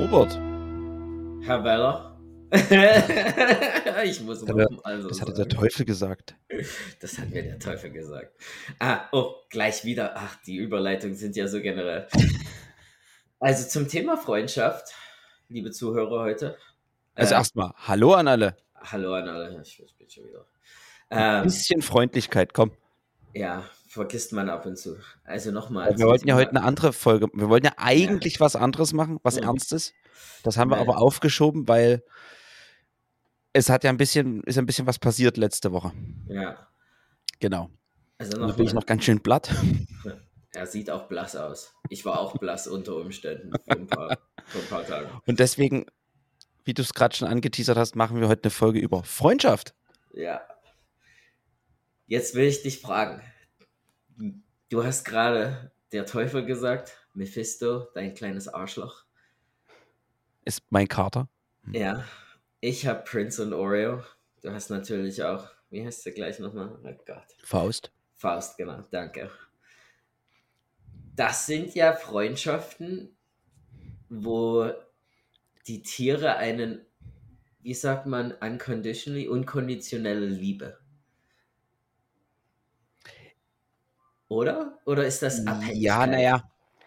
Hubert. Herr Weller. Ich muss Das hatte der Teufel gesagt. Das hat mir der Teufel gesagt. Gleich wieder. Ach, die Überleitungen sind ja so generell. Also zum Thema Freundschaft, liebe Zuhörer heute. Also erstmal, hallo an alle. Hallo an alle. Ich bin schon wieder. Ein bisschen Freundlichkeit, komm. Ja, vergisst man ab und zu. Also nochmal. Wir wollten ja heute eine andere Folge. Wir wollten ja eigentlich was anderes machen, was Ernstes. Das haben wir aber aufgeschoben, weil es hat ja ist ein bisschen was passiert letzte Woche. Ja. Genau. Also da bin ich noch ganz schön platt. Er sieht auch blass aus. Ich war auch blass unter Umständen vor ein paar Tagen. Und deswegen, wie du es gerade schon angeteasert hast, machen wir heute eine Folge über Freundschaft. Ja. Jetzt will ich dich fragen. Du hast gerade der Teufel gesagt, Mephisto, dein kleines Arschloch. Ist mein Kater. Ja. Ich habe Prince und Oreo. Du hast natürlich auch, wie heißt der gleich nochmal? Oh Gott. Faust. Faust, genau, danke. Das sind ja Freundschaften, wo die Tiere einen, wie sagt man, unkonditionelle Liebe. Oder? Oder ist das Abhängigkeit? Ja, naja.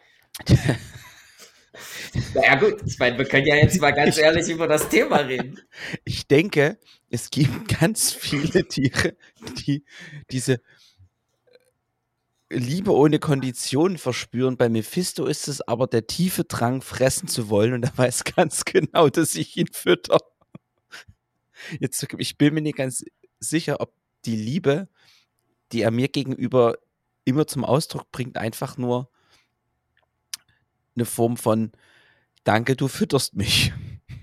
Naja gut, ich meine, wir können ja jetzt mal ganz ehrlich über das Thema reden. Ich denke, es gibt ganz viele Tiere, die diese Liebe ohne Kondition verspüren. Bei Mephisto ist es aber der tiefe Drang, fressen zu wollen, und er weiß ganz genau, dass ich ihn fütter. Ich bin mir nicht ganz sicher, ob die Liebe, die er mir gegenüber immer zum Ausdruck bringt, einfach nur eine Form von Danke, du fütterst mich.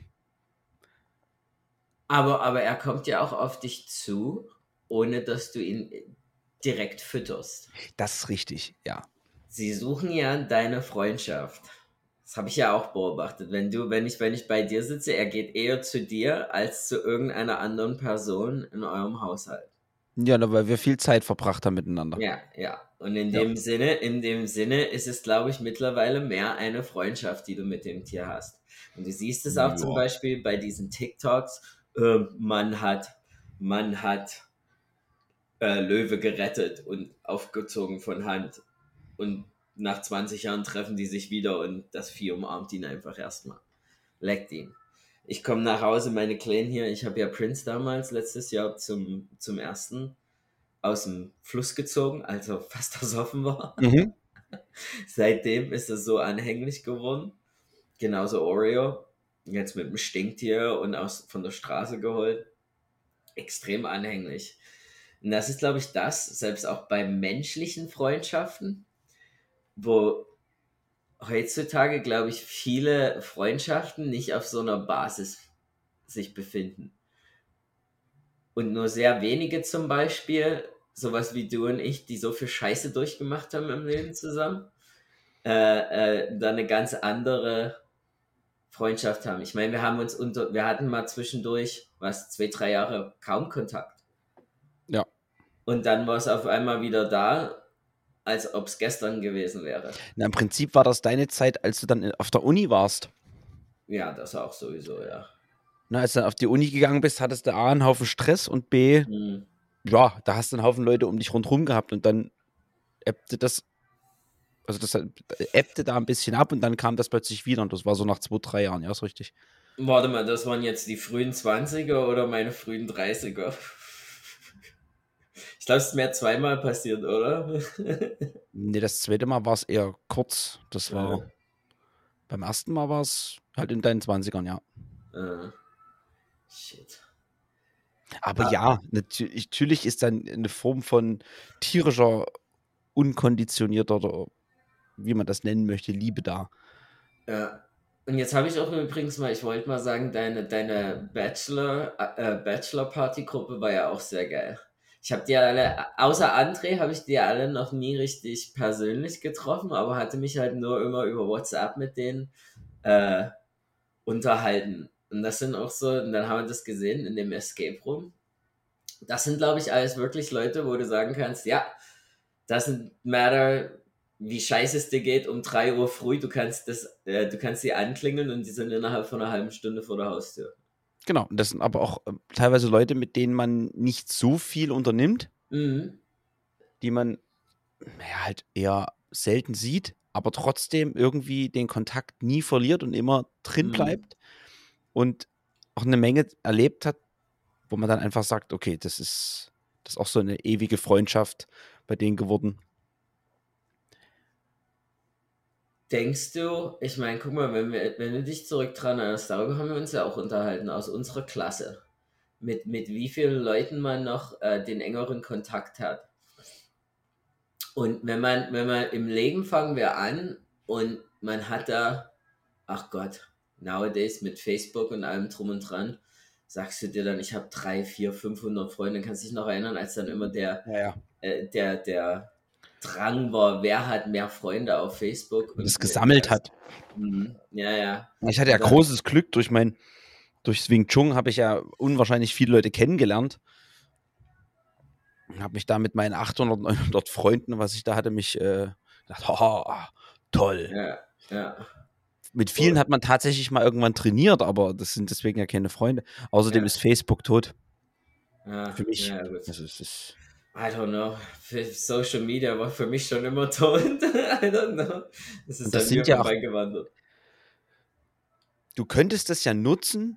Aber er kommt ja auch auf dich zu, ohne dass du ihn direkt fütterst. Das ist richtig, ja. Sie suchen ja deine Freundschaft. Das habe ich ja auch beobachtet. Wenn ich bei dir sitze, er geht eher zu dir als zu irgendeiner anderen Person in eurem Haushalt. Ja, weil wir viel Zeit verbracht haben miteinander. Ja. Und in dem Sinne ist es, glaube ich, mittlerweile mehr eine Freundschaft, die du mit dem Tier hast. Und du siehst es auch zum Beispiel bei diesen TikToks. Man hat Löwe gerettet und aufgezogen von Hand. Und nach 20 Jahren treffen die sich wieder und das Vieh umarmt ihn einfach erstmal. Leckt ihn. Ich komme nach Hause, meine Kleinen hier, ich habe ja Prince damals letztes Jahr zum ersten aus dem Fluss gezogen, also fast ersoffen war. Mhm. Seitdem ist er so anhänglich geworden. Genauso Oreo. Jetzt mit dem Stinktier und von der Straße geholt. Extrem anhänglich. Und das ist, glaube ich, selbst auch bei menschlichen Freundschaften, wo heutzutage, glaube ich, viele Freundschaften nicht auf so einer Basis sich befinden. Und nur sehr wenige zum Beispiel, sowas wie du und ich, die so viel Scheiße durchgemacht haben im Leben zusammen, dann eine ganz andere Freundschaft haben. Ich meine, wir hatten mal zwischendurch, 2-3 Jahre kaum Kontakt. Ja. Und dann war es auf einmal wieder da, als ob es gestern gewesen wäre. Na, im Prinzip war das deine Zeit, als du dann auf der Uni warst. Ja, das auch sowieso, ja. Na, als du dann auf die Uni gegangen bist, hattest du A, einen Haufen Stress, und B, ja, da hast du einen Haufen Leute um dich rundherum gehabt, und dann ebbte das ebbte da ein bisschen ab, und dann kam das plötzlich wieder, und das war so nach 2-3 Jahren, ja, ist richtig. Warte mal, das waren jetzt die frühen 20er oder meine frühen 30er? Ich glaube, es ist mir zweimal passiert, oder? Nee, das zweite Mal war es eher kurz. Das war, beim ersten Mal war es halt in deinen 20ern, ja. Shit. Aber ja, natürlich ist dann eine Form von tierischer, unkonditionierter, oder wie man das nennen möchte, Liebe da. Ja. Und jetzt habe ich auch übrigens mal, ich wollte mal sagen, deine Bachelor-Party-Gruppe war ja auch sehr geil. Ich habe die alle, außer André, habe ich die alle noch nie richtig persönlich getroffen, aber hatte mich halt nur immer über WhatsApp mit denen unterhalten. Und das sind auch so, und dann haben wir das gesehen in dem Escape Room. Das sind, glaube ich, alles wirklich Leute, wo du sagen kannst, ja, doesn't matter wie scheiße es dir geht um 3 Uhr früh, du kannst sie anklingeln und die sind innerhalb von einer halben Stunde vor der Haustür. Genau, das sind aber auch teilweise Leute, mit denen man nicht so viel unternimmt, die man halt eher selten sieht, aber trotzdem irgendwie den Kontakt nie verliert und immer drin bleibt und auch eine Menge erlebt hat, wo man dann einfach sagt, okay, das ist auch so eine ewige Freundschaft bei denen geworden. Denkst du, ich meine, guck mal, wenn du dich zurück dran erinnerst, darüber haben wir uns ja auch unterhalten, aus unserer Klasse, mit wie vielen Leuten man noch den engeren Kontakt hat. Und wenn man im Leben fangen wir an und man hat da, ach Gott, nowadays mit Facebook und allem drum und dran, sagst du dir dann, ich habe 300, 400, 500 Freunde, kannst dich noch erinnern, als dann immer der Drang war, wer hat mehr Freunde auf Facebook und das gesammelt hat. Ja. Ich hatte ja großes Glück, durch Wing Chun habe ich ja unwahrscheinlich viele Leute kennengelernt. Habe mich da mit meinen 800, 900 Freunden, was ich da hatte, gedacht, haha, toll. Ja. Mit vielen hat man tatsächlich mal irgendwann trainiert, aber das sind deswegen ja keine Freunde. Außerdem ist Facebook tot. Für mich. Ja, gut. Also es ist I don't know. Social Media war für mich schon immer tot. I don't know. Das ist das an mir sind ja auch, vorbeigewandert. du könntest das ja nutzen,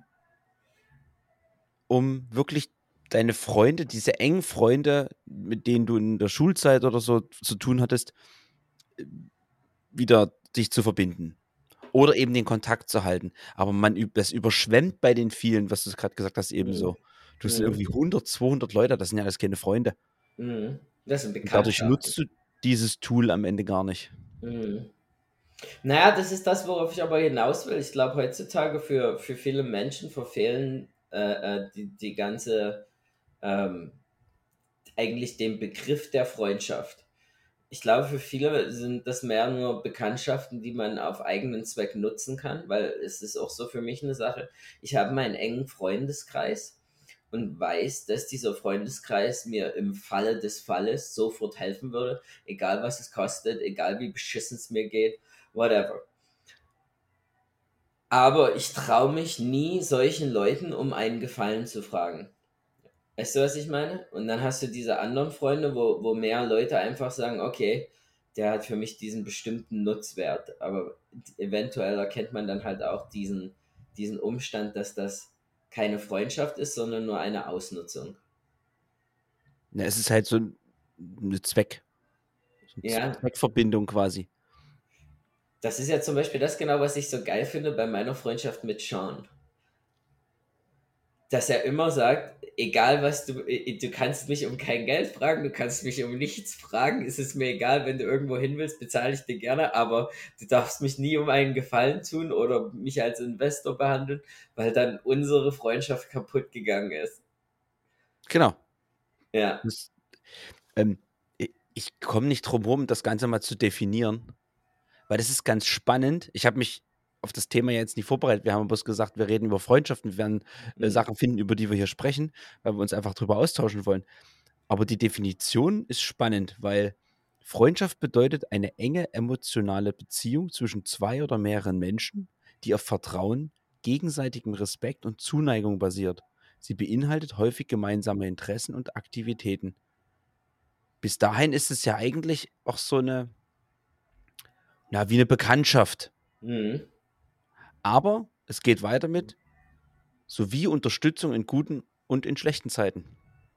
um wirklich deine Freunde, diese engen Freunde, mit denen du in der Schulzeit oder so zu tun hattest, wieder dich zu verbinden. Oder eben den Kontakt zu halten. Aber das überschwemmt bei den vielen, was du gerade gesagt hast, ebenso. Du hast irgendwie 100, 200 Leute, das sind ja alles keine Freunde. Das sind Und dadurch Bekanntschaften. nutzt du dieses Tool am Ende gar nicht. Naja, das ist das, worauf ich aber hinaus will. Ich glaube, heutzutage für viele Menschen verfehlen die ganze, eigentlich den Begriff der Freundschaft. Ich glaube, für viele sind das mehr nur Bekanntschaften, die man auf eigenen Zweck nutzen kann, weil es ist auch so für mich eine Sache. Ich habe meinen engen Freundeskreis und weiß, dass dieser Freundeskreis mir im Falle des Falles sofort helfen würde, egal was es kostet, egal wie beschissen es mir geht, whatever. Aber ich traue mich nie, solchen Leuten um einen Gefallen zu fragen. Weißt du, was ich meine? Und dann hast du diese anderen Freunde, wo mehr Leute einfach sagen, okay, der hat für mich diesen bestimmten Nutzwert. Aber eventuell erkennt man dann halt auch diesen Umstand, dass das keine Freundschaft ist, sondern nur eine Ausnutzung. Ja, es ist halt so eine Zweckverbindung quasi. Das ist ja zum Beispiel das genau, was ich so geil finde bei meiner Freundschaft mit Sean. Dass er immer sagt, egal was du kannst mich um kein Geld fragen, du kannst mich um nichts fragen, ist es mir egal, wenn du irgendwo hin willst, bezahle ich dir gerne, aber du darfst mich nie um einen Gefallen tun oder mich als Investor behandeln, weil dann unsere Freundschaft kaputt gegangen ist. Genau. Ja. Ich komme nicht drum herum, das Ganze mal zu definieren, weil das ist ganz spannend. Ich habe mich auf das Thema jetzt nicht vorbereitet. Wir haben bloß gesagt, wir reden über Freundschaften, wir werden Sachen finden, über die wir hier sprechen, weil wir uns einfach drüber austauschen wollen. Aber die Definition ist spannend, weil Freundschaft bedeutet eine enge emotionale Beziehung zwischen 2 oder mehreren Menschen, die auf Vertrauen, gegenseitigem Respekt und Zuneigung basiert. Sie beinhaltet häufig gemeinsame Interessen und Aktivitäten. Bis dahin ist es ja eigentlich auch so wie eine Bekanntschaft. Aber es geht weiter mit sowie Unterstützung in guten und in schlechten Zeiten.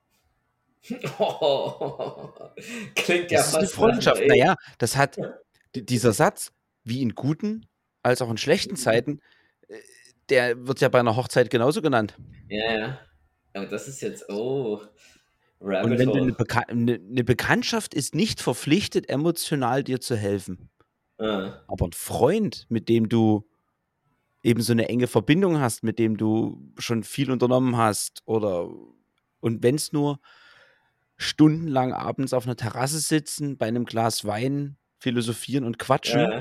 Klingt ja Das ist eine fast Freundschaft. Naja, das hat dieser Satz, wie in guten als auch in schlechten Zeiten, der wird ja bei einer Hochzeit genauso genannt. Ja. Aber das ist jetzt, Und Rabbit wenn du Hole. eine Bekanntschaft ist nicht verpflichtet, emotional dir zu helfen. Aber ein Freund, mit dem du eben so eine enge Verbindung hast, mit dem du schon viel unternommen hast und wenn es nur stundenlang abends auf einer Terrasse sitzen, bei einem Glas Wein philosophieren und quatschen,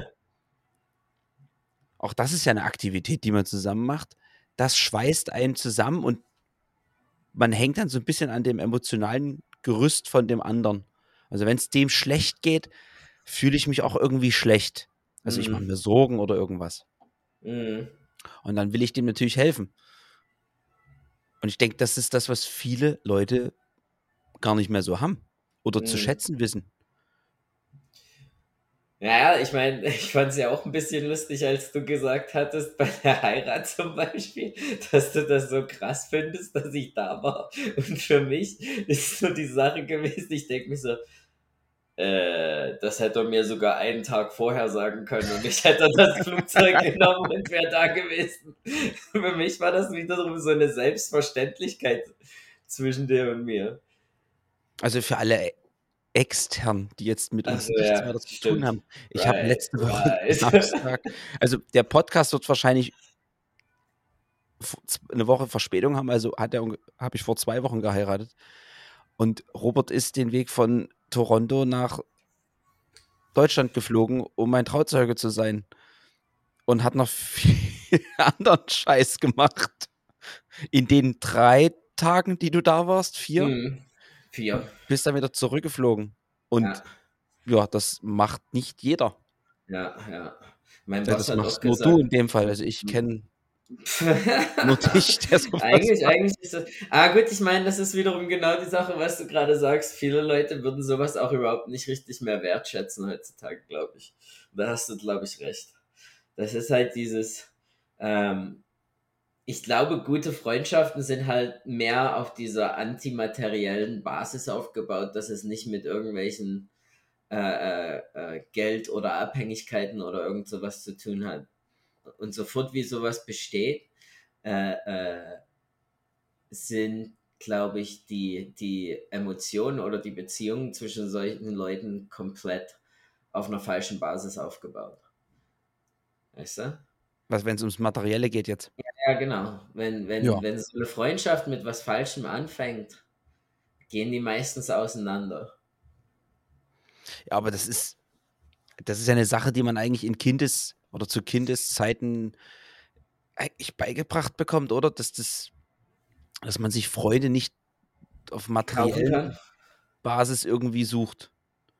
auch das ist ja eine Aktivität, die man zusammen macht. Das schweißt einen zusammen und man hängt dann so ein bisschen an dem emotionalen Gerüst von dem anderen. Also wenn es dem schlecht geht, fühle ich mich auch irgendwie schlecht. Also ich mache mir Sorgen oder irgendwas. Mhm. Und dann will ich dem natürlich helfen. Und ich denke, das ist das, was viele Leute gar nicht mehr so haben oder zu Mhm. schätzen wissen. Ja, ich meine, ich fand es ja auch ein bisschen lustig, als du gesagt hattest, bei der Heirat zum Beispiel, dass du das so krass findest, dass ich da war. Und für mich ist so die Sache gewesen, ich denke mir so, das hätte er mir sogar einen Tag vorher sagen können und ich hätte das Flugzeug genommen und wäre da gewesen. Für mich war das wiederum so eine Selbstverständlichkeit zwischen dir und mir. Also für alle extern, die jetzt mit uns Also nichts ja, weiter zu tun stimmt. haben. Ich habe Right, letzte Woche right. Samstag, also der Podcast wird wahrscheinlich eine Woche Verspätung haben, also habe ich vor 2 Wochen geheiratet. Und Robert ist den Weg von Toronto nach Deutschland geflogen, um mein Trauzeuge zu sein. Und hat noch viel anderen Scheiß gemacht. In den 3 Tagen, die du da warst, 4, Mhm. 4. und bist dann wieder zurückgeflogen. Und Ja, ja, das macht nicht jeder. ja, ja. Mein Ja, Boss das hat auch machst nur du gesagt, in dem Fall. Also ich kenne nur dich, der sowas macht. eigentlich ist das. Ah, gut, ich meine, das ist wiederum genau die Sache, was du gerade sagst. Viele Leute würden sowas auch überhaupt nicht richtig mehr wertschätzen heutzutage, glaube ich. Da hast du, glaube ich, recht. Das ist halt dieses, ähm, ich glaube, gute Freundschaften sind halt mehr auf dieser antimateriellen Basis aufgebaut, dass es nicht mit irgendwelchen Geld oder Abhängigkeiten oder irgend sowas zu tun hat. Und sofort wie sowas besteht, äh, äh, sind, glaube ich, die Emotionen oder die Beziehungen zwischen solchen Leuten komplett auf einer falschen Basis aufgebaut. Weißt du? Was, wenn es ums Materielle geht jetzt? Ja, genau. Ja. Wenn so eine Freundschaft mit was Falschem anfängt, gehen die meistens auseinander. Ja, aber das ist ja eine Sache, die man eigentlich in oder zu Kindeszeiten eigentlich beigebracht bekommt, oder? Dass man sich Freude nicht auf Kaufen kann. materiellen Basis irgendwie sucht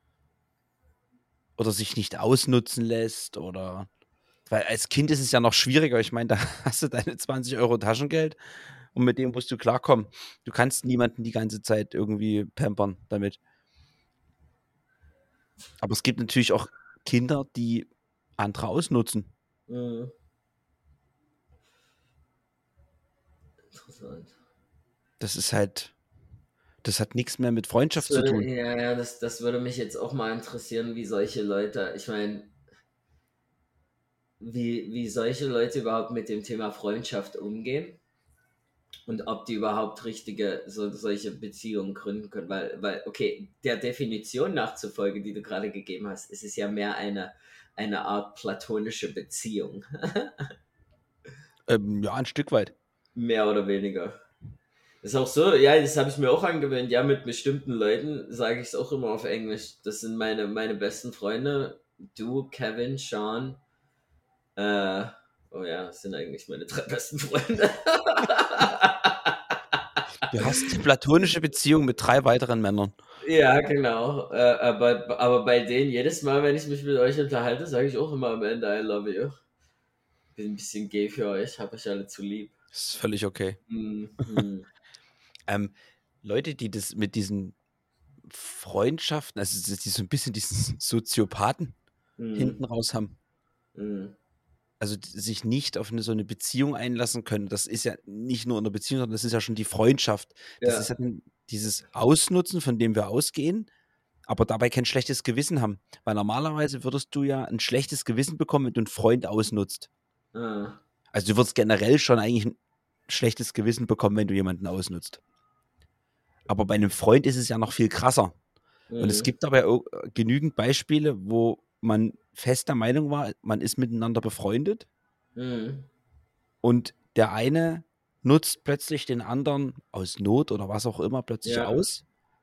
oder sich nicht ausnutzen lässt oder weil als Kind ist es ja noch schwieriger. Ich meine, da hast du deine 20 € Taschengeld und mit dem musst du klarkommen. Du kannst niemanden die ganze Zeit irgendwie pampern damit. Aber es gibt natürlich auch Kinder, die andere ausnutzen. Mhm. Interessant. Das ist halt das hat nichts mehr mit Freundschaft zu tun. Das würde mich jetzt auch mal interessieren, wie solche Leute, ich meine, wie solche Leute überhaupt mit dem Thema Freundschaft umgehen und ob die überhaupt solche Beziehungen gründen können. Okay, der Definition nachzufolge, die du gerade gegeben hast, ist es ja mehr eine Art platonische Beziehung. Ja, ein Stück weit. Mehr oder weniger. Das ist auch so, ja, das habe ich mir auch angewöhnt. Ja, mit bestimmten Leuten sage ich es auch immer auf Englisch. Das sind meine besten Freunde. Du, Kevin, Sean. Äh, oh ja, das sind eigentlich meine 3 besten Freunde. Du hast eine platonische Beziehung mit 3 weiteren Männern. Ja, genau. Aber bei denen, jedes Mal, wenn ich mich mit euch unterhalte, sage ich auch immer am Ende I love you. Bin ein bisschen gay für euch, hab euch alle zu lieb. Das ist völlig okay. Mhm. Ähm, Leute, die das mit diesen Freundschaften, also die so ein bisschen diesen Soziopathen Mhm. hinten raus haben. Mhm. Also sich nicht auf so eine Beziehung einlassen können. Das ist ja nicht nur eine Beziehung, sondern das ist ja schon die Freundschaft. Das ist ja Ja. dann dieses Ausnutzen, von dem wir ausgehen, aber dabei kein schlechtes Gewissen haben. Weil normalerweise würdest du ja ein schlechtes Gewissen bekommen, wenn du einen Freund ausnutzt. Ah. Also du würdest generell schon eigentlich ein schlechtes Gewissen bekommen, wenn du jemanden ausnutzt. Aber bei einem Freund ist es ja noch viel krasser. Und es Mhm. gibt aber auch genügend Beispiele, wo man fest der Meinung war, man ist miteinander befreundet Mhm. und der eine nutzt plötzlich den anderen aus Not oder was auch immer plötzlich Ja. aus.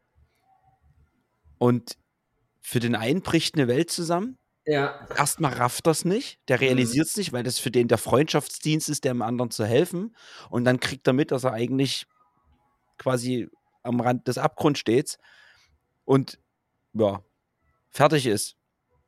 Und für den einen bricht eine Welt zusammen. Ja. Erstmal rafft das nicht, der Mhm. realisiert es nicht, weil das für den der Freundschaftsdienst ist, dem anderen zu helfen. Und dann kriegt er mit, dass er eigentlich quasi am Rand des Abgrunds steht und ja, fertig ist.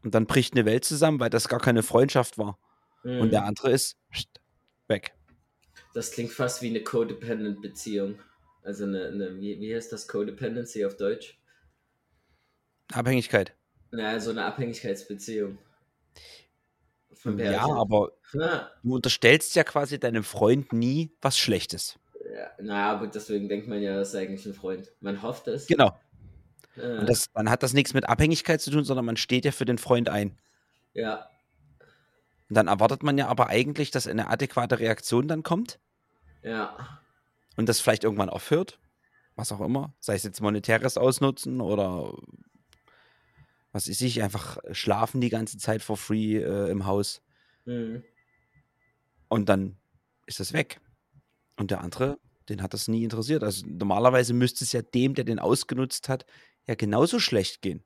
Und dann bricht eine Welt zusammen, weil das gar keine Freundschaft war. Und der Mhm. andere ist weg. Das klingt fast wie eine Codependent-Beziehung. Also wie heißt das Codependency auf Deutsch? Abhängigkeit. Na, so eine Abhängigkeitsbeziehung von Ja, Pärchen. aber Ja, du unterstellst ja quasi deinem Freund nie was Schlechtes. ja, na gut, deswegen denkt man ja, das ist eigentlich ein Freund. Man hofft es. Genau. Und Ja, dann hat das nichts mit Abhängigkeit zu tun, sondern man steht ja für den Freund ein. ja, Und dann erwartet man ja aber eigentlich, dass eine adäquate Reaktion dann kommt ja. und das vielleicht irgendwann aufhört, was auch immer, sei es jetzt monetäres Ausnutzen oder was weiß ich, einfach schlafen die ganze Zeit for free im Haus Mhm. und dann ist das weg. Und der andere, den hat das nie interessiert. Also normalerweise müsste es ja dem, der den ausgenutzt hat, ja genauso schlecht gehen.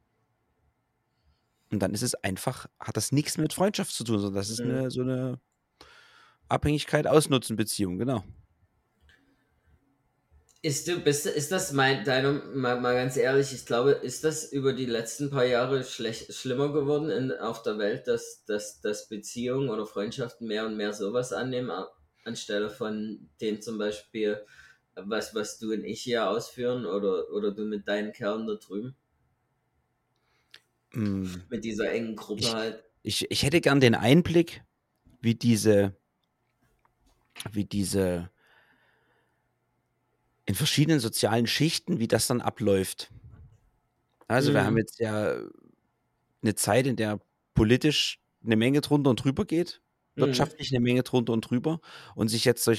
Und dann ist es einfach, hat das nichts mit Freundschaft zu tun, sondern das ist Mhm. so eine Abhängigkeit-Ausnutzen-Beziehung, genau. Ist das mal ganz ehrlich, ich glaube, ist das über die letzten paar Jahre schlimmer geworden auf der Welt, dass Beziehungen oder Freundschaften mehr und mehr sowas annehmen, anstelle von dem zum Beispiel, was du und ich hier ausführen oder du mit deinen Kerlen da drüben, Mm, mit dieser engen Gruppe Ich, halt. ich hätte gern den Einblick, wie diese in verschiedenen sozialen Schichten, wie das dann abläuft. Also wir haben Mhm. jetzt ja eine Zeit, in der politisch eine Menge drunter und drüber geht, Mhm. wirtschaftlich eine Menge drunter und drüber und sich jetzt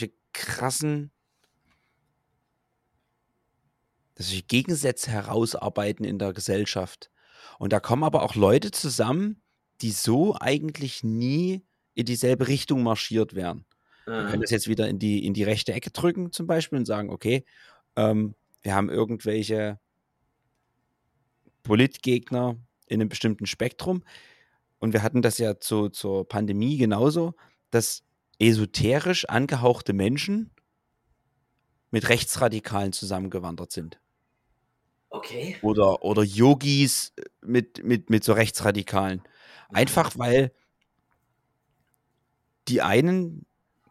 solche Gegensätze herausarbeiten in der Gesellschaft. Und da kommen aber auch Leute zusammen, die so eigentlich nie in dieselbe Richtung marschiert wären. Wir können Ah. das jetzt wieder in die rechte Ecke drücken zum Beispiel und sagen, okay, wir haben irgendwelche Politgegner in einem bestimmten Spektrum. Und wir hatten das ja zur Pandemie genauso, dass esoterisch angehauchte Menschen mit Rechtsradikalen zusammengewandert sind. Okay. Oder Yogis mit so Rechtsradikalen. Aha. Einfach weil die einen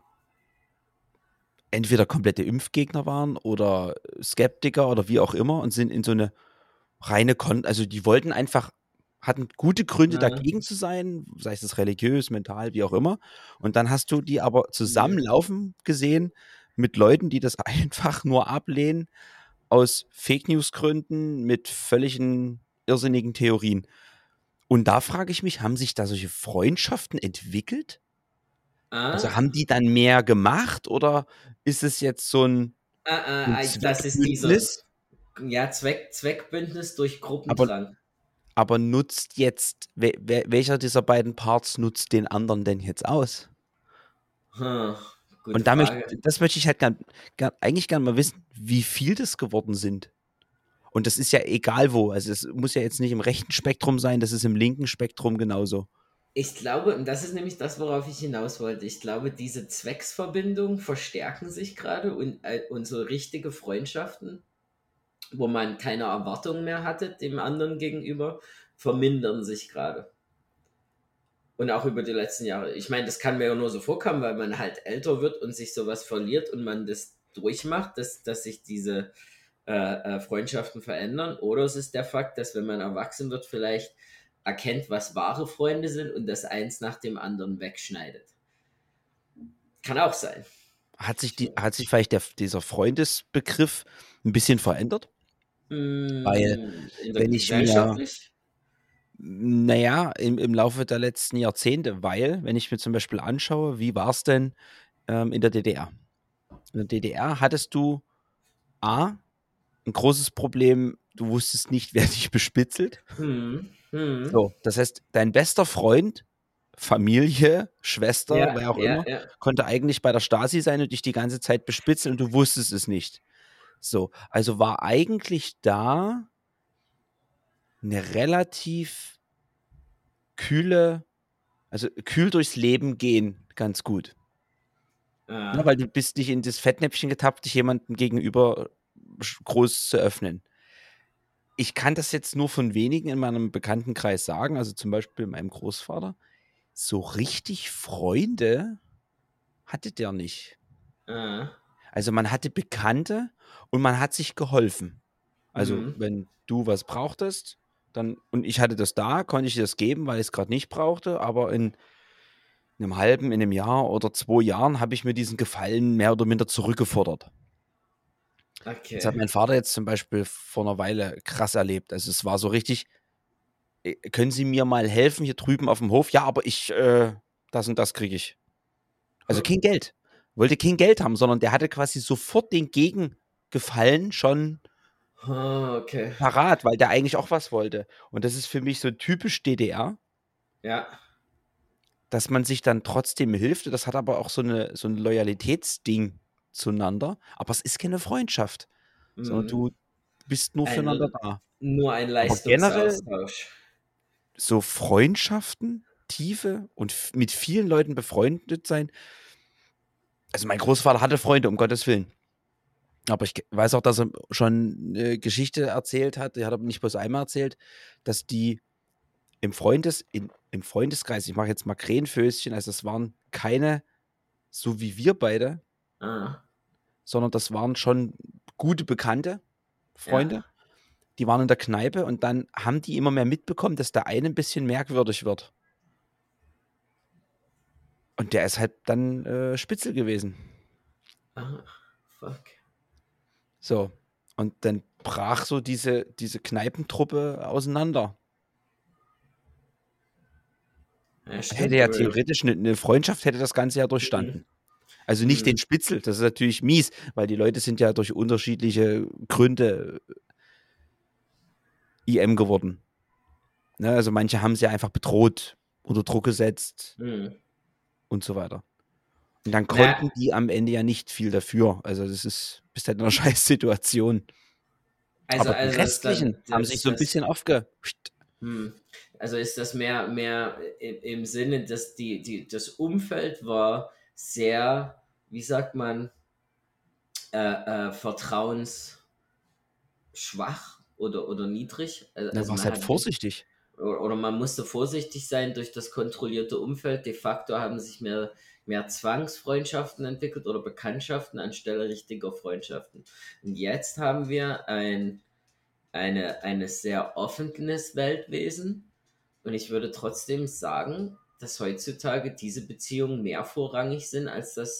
entweder komplette Impfgegner waren oder Skeptiker oder wie auch immer und sind in so eine also die wollten einfach, hatten gute Gründe Ah. dagegen zu sein, sei es religiös, mental, wie auch immer. Und dann hast du die aber Nee. zusammenlaufen gesehen mit Leuten, die das einfach nur ablehnen aus Fake News Gründen mit völligen irrsinnigen Theorien. Und da frage ich mich, haben sich da solche Freundschaften entwickelt? Also Ah. haben die dann mehr gemacht oder ist es jetzt so ein Das ist dieser, Zweckbündnis, ja, Zweckbündnis durch aber Gruppendrang. nutzt jetzt, welcher dieser beiden Parts nutzt den anderen denn jetzt aus? Hm, gute Und Frage. das möchte ich halt eigentlich gern mal wissen, wie viel das geworden sind. Und das ist ja egal wo. Also es muss ja jetzt nicht im rechten Spektrum sein, das ist im linken Spektrum genauso. Ich glaube, und das ist nämlich das, worauf ich hinaus wollte. Ich glaube, diese Zwecksverbindungen verstärken sich gerade und so richtige Freundschaften, wo man keine Erwartungen mehr hatte dem anderen gegenüber, vermindern sich gerade. Und auch über die letzten Jahre. Ich meine, das kann mir ja nur so vorkommen, weil man halt älter wird und sich sowas verliert und man das durchmacht, dass sich diese Freundschaften verändern. Oder es ist der Fakt, dass wenn man erwachsen wird, vielleicht erkennt, was wahre Freunde sind und das eins nach dem anderen wegschneidet. Kann auch sein. Hat sich vielleicht dieser Freundesbegriff ein bisschen verändert? Weil In der wenn ich mir, gesellschaftlich? naja, im Laufe der letzten Jahrzehnte, weil, wenn ich mir zum Beispiel anschaue, wie war es denn in der DDR? In der DDR hattest du A, ein großes Problem, du wusstest nicht, wer dich bespitzelt. Hm, hm. So, das heißt, dein bester Freund, Familie, Schwester, Ja, wer auch ja, immer, ja. konnte eigentlich bei der Stasi sein und dich die ganze Zeit bespitzeln und du wusstest es nicht. So, also war eigentlich da eine relativ kühle, also kühl durchs Leben gehen ganz gut. Ja, Ah, weil du bist nicht in das Fettnäpfchen getappt, dich jemandem gegenüber groß zu öffnen. ich kann das jetzt nur von wenigen in meinem Bekanntenkreis sagen, also zum Beispiel meinem Großvater. So richtig Freunde hatte der nicht. Ah, Also man hatte Bekannte und man hat sich geholfen. Also hm, wenn du was brauchtest, dann, und ich hatte das da, konnte ich dir das geben, weil ich es gerade nicht brauchte, aber in in einem Jahr oder 2 Jahren habe ich mir diesen Gefallen mehr oder minder zurückgefordert. Das hat okay. mein Vater jetzt zum Beispiel vor einer Weile krass erlebt. Also es war so richtig, können Sie mir mal helfen hier drüben auf dem Hof? Ja, aber das und das kriege ich. Also Huh. kein Geld. Wollte kein Geld haben, sondern der hatte quasi sofort den Gegengefallen schon Okay. parat, weil der eigentlich auch was wollte. Und das ist für mich so typisch DDR, Ja. dass man sich dann trotzdem hilft. Das hat aber auch so 'n Loyalitätsding zueinander. Aber es ist keine Freundschaft, sondern Hm. du bist nur füreinander Ein, da. nur ein Aber generell Leistungsaustausch. so Freundschaften, tiefe und mit vielen Leuten befreundet sein. Also, mein Großvater hatte Freunde, um Gottes Willen. Aber ich weiß auch, dass er schon 'ne Geschichte erzählt hat, die hat er nicht bloß einmal erzählt, dass die im Freundeskreis, ich mache jetzt mal Krähenfüßchen, also, es waren keine so wie wir beide, Ah, sondern das waren schon gute Bekannte, ja. Freunde. Die waren in der Kneipe und dann haben die immer mehr mitbekommen, dass der eine 'n bisschen merkwürdig wird. Und der ist halt dann, Spitzel gewesen. Ah, fuck. So. Und dann brach so diese Kneipentruppe auseinander. Ja, Hätte stimmt, ja aber. theoretisch 'ne Freundschaft hätte das Ganze ja Hm, durchstanden. Also, nicht den hm, Spitzel, das ist natürlich mies, weil die Leute sind ja durch unterschiedliche Gründe IM geworden, ne? Also, manche haben sie einfach bedroht, unter Druck gesetzt hm. und so weiter. Und dann Na, konnten die am Ende ja nicht viel dafür. Also, das ist bist halt in 'ner Scheißsituation. also, Aber die also ist restlichen dann haben sich das, so 'n bisschen hm. Also ist das mehr im Sinne, dass das Umfeld war sehr, wie sagt man, vertrauensschwach oder niedrig. ne, Also warst man halt hat vorsichtig. oder man musste vorsichtig sein durch das kontrollierte Umfeld. De facto haben sich mehr Zwangsfreundschaften entwickelt oder Bekanntschaften anstelle richtiger Freundschaften. Und jetzt haben wir eine sehr offenes Weltwesen. Und ich würde trotzdem sagen, dass heutzutage diese Beziehungen mehr vorrangig sind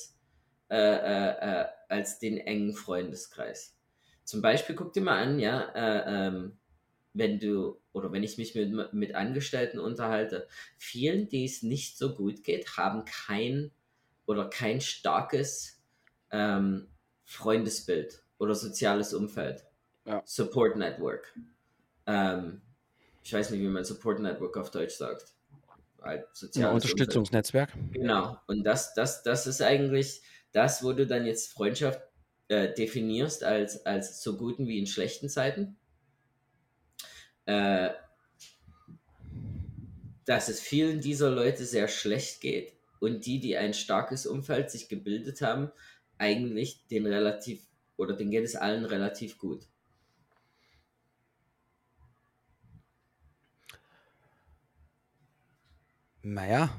als den engen Freundeskreis. Zum Beispiel guck dir mal an, ja, wenn du oder wenn ich mich mit Angestellten unterhalte, vielen, die es nicht so gut geht, haben kein starkes Freundesbild oder soziales Umfeld. Ja. Support Network. Ähm, ich weiß nicht, wie man Support Network auf Deutsch sagt. Halt Ja, soziales Umfeld. Unterstützungsnetzwerk. Genau. Und das ist eigentlich das, wo du dann jetzt Freundschaft definierst als so guten wie in schlechten Zeiten. Äh, dass es vielen dieser Leute sehr schlecht geht und die ein starkes Umfeld sich gebildet haben, eigentlich denen geht es allen relativ gut. Na ja,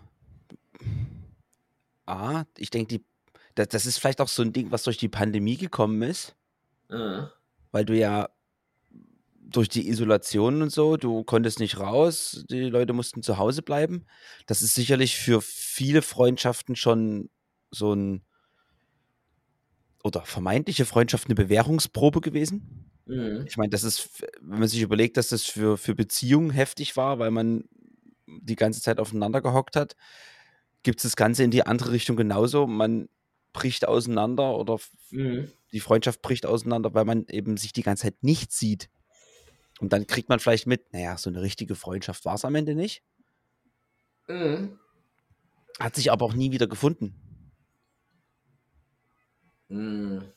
ich denke, das ist vielleicht auch so 'n Ding, was durch die Pandemie gekommen ist, Äh, weil du ja durch die Isolation und so, du konntest nicht raus, die Leute mussten zu Hause bleiben. Das ist sicherlich für viele Freundschaften schon so 'n oder vermeintliche Freundschaft 'ne Bewährungsprobe gewesen. mhm, Ich meine, das ist f wenn man sich überlegt, dass das für Beziehungen heftig war, weil man die ganze Zeit aufeinander gehockt hat, gibt's das Ganze in die andere Richtung genauso. Man bricht auseinander oder mhm, die Freundschaft bricht auseinander, weil man eben sich die ganze Zeit nicht sieht. Und dann kriegt man vielleicht mit, na ja, so 'ne richtige Freundschaft war's am Ende nicht, mhm, hat sich aber auch nie wieder gefunden. mhm.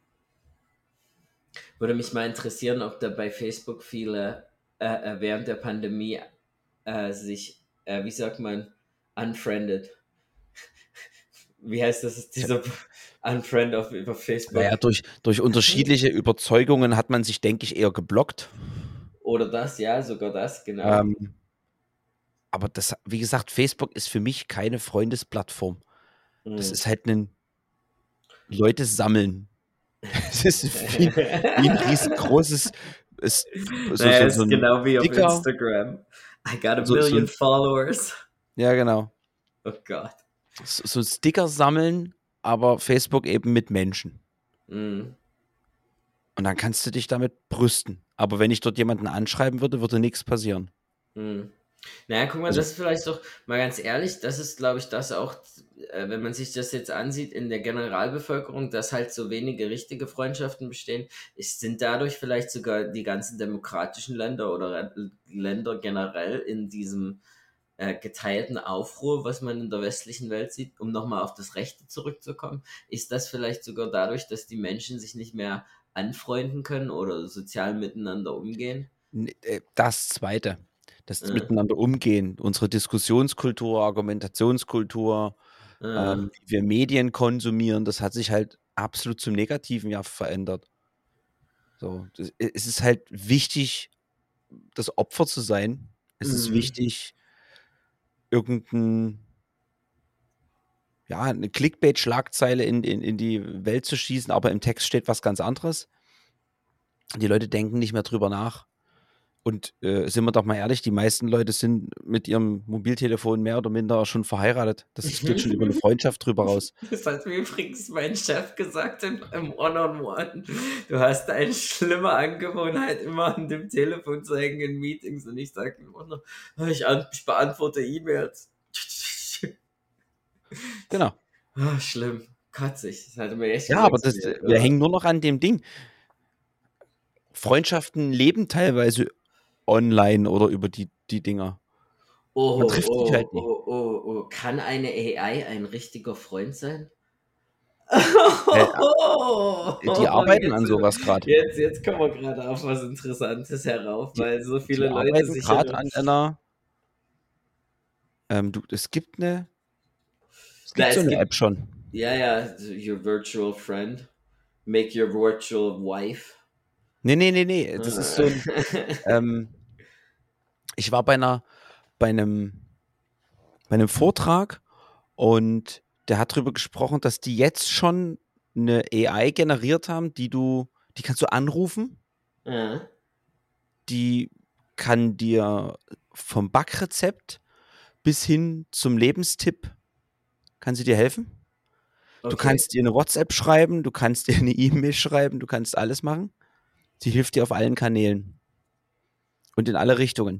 Würde mich mal interessieren, ob da bei Facebook viele während der Pandemie sich, wie sagt man, unfriended. Wie heißt das? Ist Tja, dieser Unfriend über na Facebook? ja, durch unterschiedliche Überzeugungen hat man sich, denke ich, eher geblockt. Oder das, ja, sogar das, genau. Ähm, aber das, wie gesagt, Facebook ist für mich keine Freundesplattform. Das Mhm. ist halt ein Leute sammeln. Es ist wie 'n riesengroßes es Naja, so ist 'n genau wie auf Sticker, Instagram. I got a so million 'n followers. ja, genau. Oh Gott. So Sticker sammeln, aber Facebook eben mit Menschen. Mhm. Und dann kannst du dich damit brüsten. Aber wenn ich dort jemanden anschreiben würde, würde nix passieren. Mhm. Na ja, guck mal, Also, das ist vielleicht doch mal ganz ehrlich, das ist, glaube ich, das auch, wenn man sich das jetzt ansieht in der Generalbevölkerung, dass halt so wenige richtige Freundschaften bestehen, sind dadurch vielleicht sogar die ganzen demokratischen Länder oder Länder generell in diesem geteilten Aufruhr, was man in der westlichen Welt sieht, um nochmal auf das Rechte zurückzukommen, ist das vielleicht sogar dadurch, dass die Menschen sich nicht mehr anfreunden können oder sozial miteinander umgehen? das Zweite, das Äh, Miteinander umgehen, unsere Diskussionskultur, Argumentationskultur, äh, wie wir Medien konsumieren, das hat sich halt absolut zum Negativen ja verändert. So, es ist halt wichtig, das Opfer zu sein. Es ist mhm. wichtig, irgend 'n ja, 'ne Clickbait-Schlagzeile in die Welt zu schießen, aber im Text steht was ganz anderes. Die Leute denken nicht mehr drüber nach. Und, sind wir doch mal ehrlich, die meisten Leute sind mit ihrem Mobiltelefon mehr oder minder schon verheiratet. Das geht schon über 'ne Freundschaft drüber raus. Das hat mir übrigens mein Chef gesagt im One-on-One. Du hast eine schlimme Angewohnheit, immer an dem Telefon zu hängen in Meetings und ich sage immer noch, ich beantworte E-Mails. Genau. Ah, schlimm, kotzig. Das hat er mir echt Ja, aber gesagt zu das mir. wir hängen nur noch an dem Ding. Freundschaften leben teilweise online oder über die Dinger. Man Oh, trifft sich oh, halt nie. oh, oh, oh. Kann eine AI ein richtiger Freund sein? Äh, die arbeiten Jetzt, an so was grad. jetzt kommen wir gerade auf was Interessantes herauf, Die weil so die viele Leute arbeiten sich ja grad nur. an einer es Na, gibt so es 'ne gibt, App schon. ja, ja, your virtual friend, make your virtual wife. Ne, das ist so 'n ähm, ich war bei 'nem bei 'nem Vortrag und der hat drüber gesprochen, dass die jetzt schon 'ne AI generiert haben, die kannst du anrufen, Ja, die kann dir vom Backrezept bis hin zum Lebenstipp kann sie dir helfen. Du okay. kannst ihr 'ne WhatsApp schreiben, du kannst ihr 'ne E-Mail schreiben, du kannst alles machen. Sie hilft dir auf allen Kanälen und in alle Richtungen.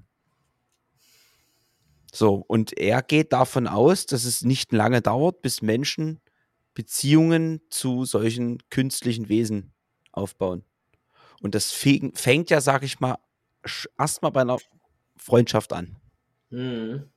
So, und er geht davon aus, dass es nicht lange dauert, bis Menschen Beziehungen zu solchen künstlichen Wesen aufbauen. Und das fängt ja, sage ich mal, erst mal bei 'ner Freundschaft an. Mhm.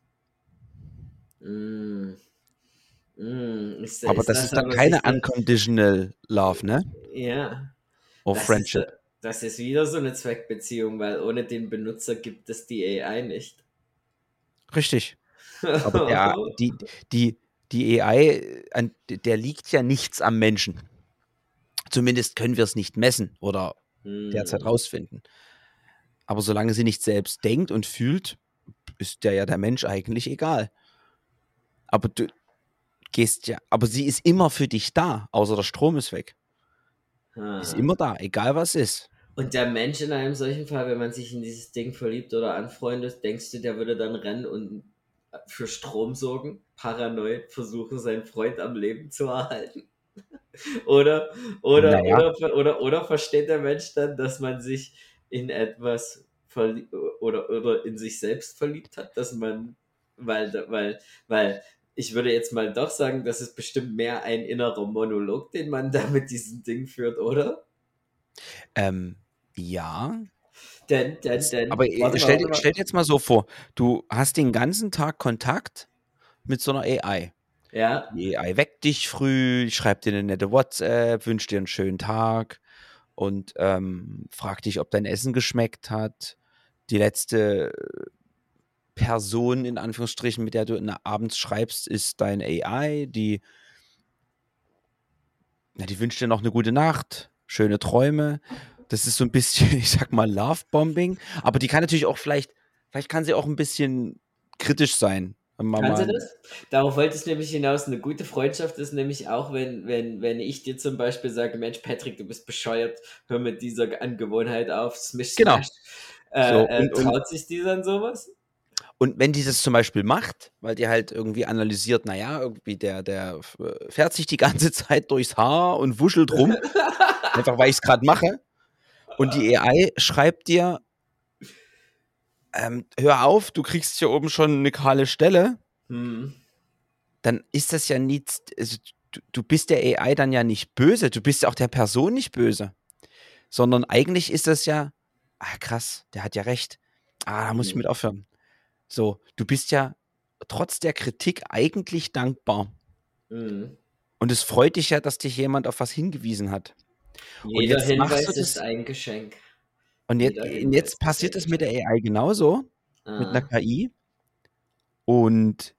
Mhm. Mhm. Aber Ist das das ist dann aber keine sicher, unconditional love, ne? ja, Or das ist, friendship. das ist wieder so eine Zweckbeziehung, weil ohne den Benutzer gibt es die AI nicht. Richtig. Aber die die AI, an der liegt ja nichts am Menschen. Zumindest können wir's nicht messen oder derzeit Mhm. rausfinden. Aber solange sie nicht selbst denkt und fühlt, ist der Mensch eigentlich egal. Aber du gehst ja aber sie ist immer für dich da, außer der Strom ist weg. Die ist Ah. immer da, egal was ist. Und der Mensch in einem solchen Fall, wenn man sich in dieses Ding verliebt oder anfreundet, denkst du, der würde dann rennen und für Strom sorgen, paranoid versuchen, seinen Freund am Leben zu erhalten? Oder, Na ja, oder versteht der Mensch dann, dass man sich in etwas oder in sich selbst verliebt hat, dass man, weil ich würde jetzt mal doch sagen, das ist bestimmt mehr ein innerer Monolog, den man da mit diesem Ding führt, oder? ähm, ja, Denn, aber, warte mal. stell dir jetzt mal so vor, du hast den ganzen Tag Kontakt mit so 'ner AI. Ja, Die AI weckt dich früh, schreibt dir 'ne nette WhatsApp, wünscht dir 'n schönen Tag und, fragt dich, ob dein Essen geschmeckt hat. Die letzte Person in Anführungsstrichen, mit der du abends schreibst, ist deine AI, die wünscht dir noch 'ne gute Nacht, schöne Träume Das ist so ein bisschen, ich sag mal, Lovebombing. Aber die kann natürlich auch vielleicht kann sie auch ein bisschen kritisch sein. Wenn man Kann sie mal das? Darauf wollte ich nämlich hinaus. Eine gute Freundschaft ist nämlich auch, wenn ich dir zum Beispiel sage, Mensch, Patrick, du bist bescheuert, hör mit dieser Angewohnheit auf, Smish genau. Smash. So, Traut sich die dann sowas? und wenn die das zum Beispiel macht, weil die halt irgendwie analysiert, naja, irgendwie der fährt sich die ganze Zeit durchs Haar und wuschelt rum, einfach weil ich es gerade mache. Und die AI schreibt dir, hör auf, du kriegst hier oben schon eine kahle Stelle, Hm. dann ist das ja nichts, also du bist der AI dann ja nicht böse, du bist ja auch der Person nicht böse, sondern eigentlich ist das ja, krass, der hat ja recht. Da muss ich mit aufhören. So, du bist ja trotz der Kritik eigentlich dankbar. Hm. Und es freut dich ja, dass dich jemand auf was hingewiesen hat. Und Jeder jetzt machst du Hinweis ist das, ein Geschenk. und Jeder jetzt Hinweis ist passiert ein das mit der Geschenk. AI genauso, mit einer Ah. KI. Und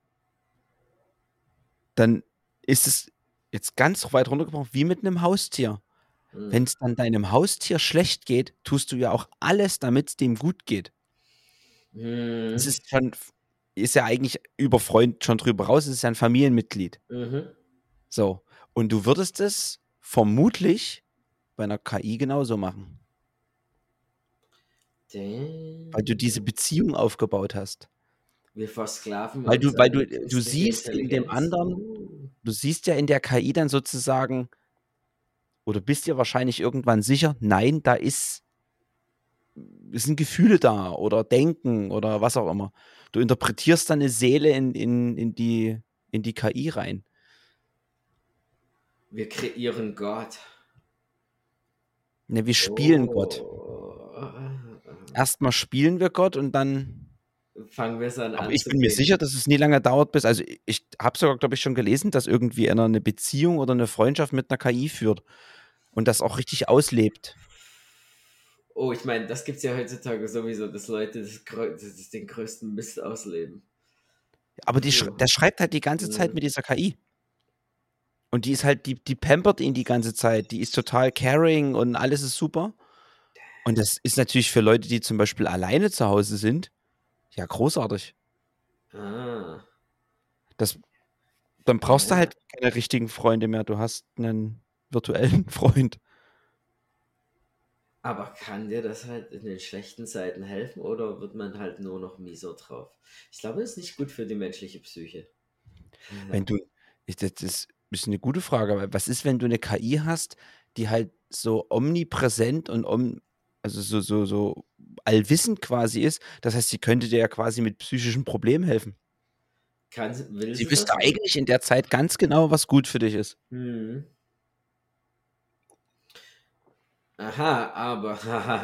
dann ist es jetzt ganz weit runtergebrochen, wie mit einem Haustier. Wenn Hm. es dann deinem Haustier schlecht geht, tust du ja auch alles, damit es dem gut geht. Es Hm. ist ja eigentlich über Freund schon drüber raus, es ist ja ein Familienmitglied. Mhm. So. Und du würdest es vermutlich bei einer KI genauso machen, weil du diese Damn. Beziehung aufgebaut hast. Wir versklaven Weil uns du an weil die du künstliche siehst in dem Intelligenz. anderen du siehst ja in der KI dann sozusagen oder bist dir wahrscheinlich irgendwann sicher, nein, da sind Gefühle da oder Denken oder was auch immer. Du interpretierst dann 'ne Seele in die KI rein. Wir kreieren Gott. Ne, wir spielen Gott. Oh. Erst mal spielen wir Gott und dann Fangen wir es an aber ich bin mir sicher, anzubeten. dass es nie lange dauert, bis also, ich habe sogar, glaube ich, schon gelesen, dass irgendwie einer 'ne Beziehung oder 'ne Freundschaft mit 'ner KI führt und das auch richtig auslebt. Oh, ich meine, das gibt's ja heutzutage sowieso, dass Leute das den größten Mist ausleben. Aber Puh. der schreibt halt die ganze Zeit Mhm. mit dieser KI. Und die ist halt die pampert ihn die ganze Zeit. Die ist total caring und alles ist super. Und das ist natürlich für Leute, die zum Beispiel alleine zu Hause sind, ja großartig. Ah, Das dann brauchst du ja. halt keine richtigen Freunde mehr. Du hast 'nen virtuellen Freund. Aber kann dir das halt in den schlechten Zeiten helfen oder wird man halt nur noch mieser drauf? Ich glaube, das ist nicht gut für die menschliche Psyche. Wenn du das ist 'ne gute Frage, weil was ist, wenn du 'ne KI hast, die halt so omnipräsent und also so allwissend quasi ist? Das heißt, sie könnte dir ja quasi mit psychischen Problemen helfen. Will Sie sie wüsste das? eigentlich in der Zeit ganz genau, was gut für dich ist. Mhm. Aha, aber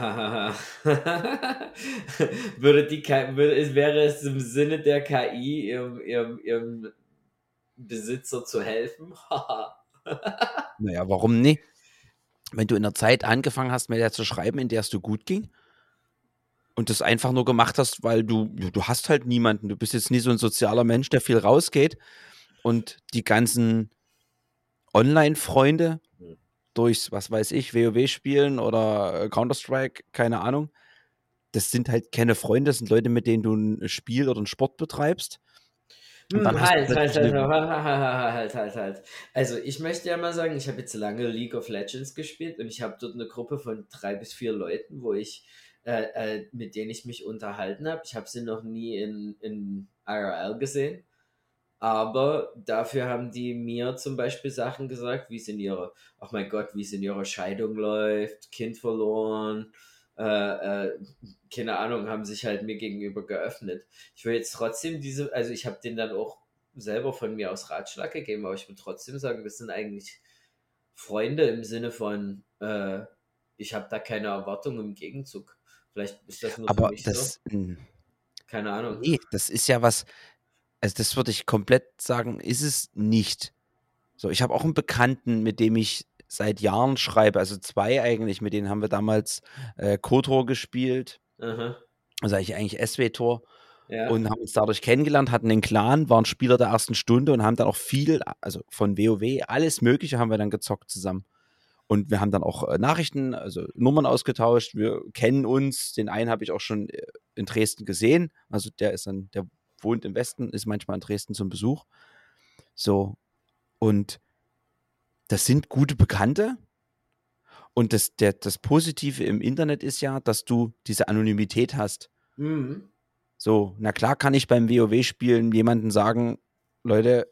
wäre es im Sinne der KI, ihrem Besitzer zu helfen? Na ja, warum nicht? Wenn du in 'ner Zeit angefangen hast, mit der zu schreiben, in der es dir gut ging und das einfach nur gemacht hast, weil du hast halt niemanden. Du bist jetzt nie so 'n sozialer Mensch, der viel rausgeht und die ganzen Online-Freunde Hm. durchs, was weiß ich, WoW spielen oder, Counter-Strike, keine Ahnung. Das sind halt keine Freunde, das sind Leute, mit denen du 'n Spiel oder 'n Sport betreibst. Und dann hast du Halt, halt, natürlich halt, 'ne halt. Also, ich möchte ja mal sagen, ich habe jetzt lange League of Legends gespielt und ich habe dort eine Gruppe von 3 bis 4 Leuten, mit denen ich mich unterhalten habe. Ich habe sie noch nie in IRL gesehen, aber dafür haben die mir zum Beispiel Sachen gesagt, oh mein Gott, wie es in ihrer Scheidung läuft, Kind verloren, keine Ahnung, haben sich halt mir gegenüber geöffnet. Ich will jetzt trotzdem also ich habe denen dann auch selber von mir aus Ratschlag gegeben, aber ich würde trotzdem sagen, das sind eigentlich Freunde im Sinne von, ich habe da keine Erwartung im Gegenzug. Vielleicht ist das nur für aber mich so. Keine Ahnung. ne, das ist ja was also, das würde ich komplett sagen, ist es nicht. So, ich habe auch 'n Bekannten, mit dem ich seit Jahren schreibe, also 2 eigentlich, mit denen haben wir damals, KOTOR gespielt, Aha. also eigentlich SWTOR Ja. und haben uns dadurch kennengelernt, hatten 'nen Clan, waren Spieler der ersten Stunde und haben dann auch viel also von WoW, alles Mögliche haben wir dann gezockt zusammen. Und wir haben dann auch Nachrichten, also Nummern ausgetauscht. Wir kennen uns. Den einen habe ich auch schon in Dresden gesehen. Also der wohnt im Westen, ist manchmal in Dresden zum Besuch. So. Und das sind gute Bekannte. Und das Positive im Internet ist ja, dass du diese Anonymität hast. Mhm. So, na klar kann ich beim WoW-Spielen jemandem sagen, Leute,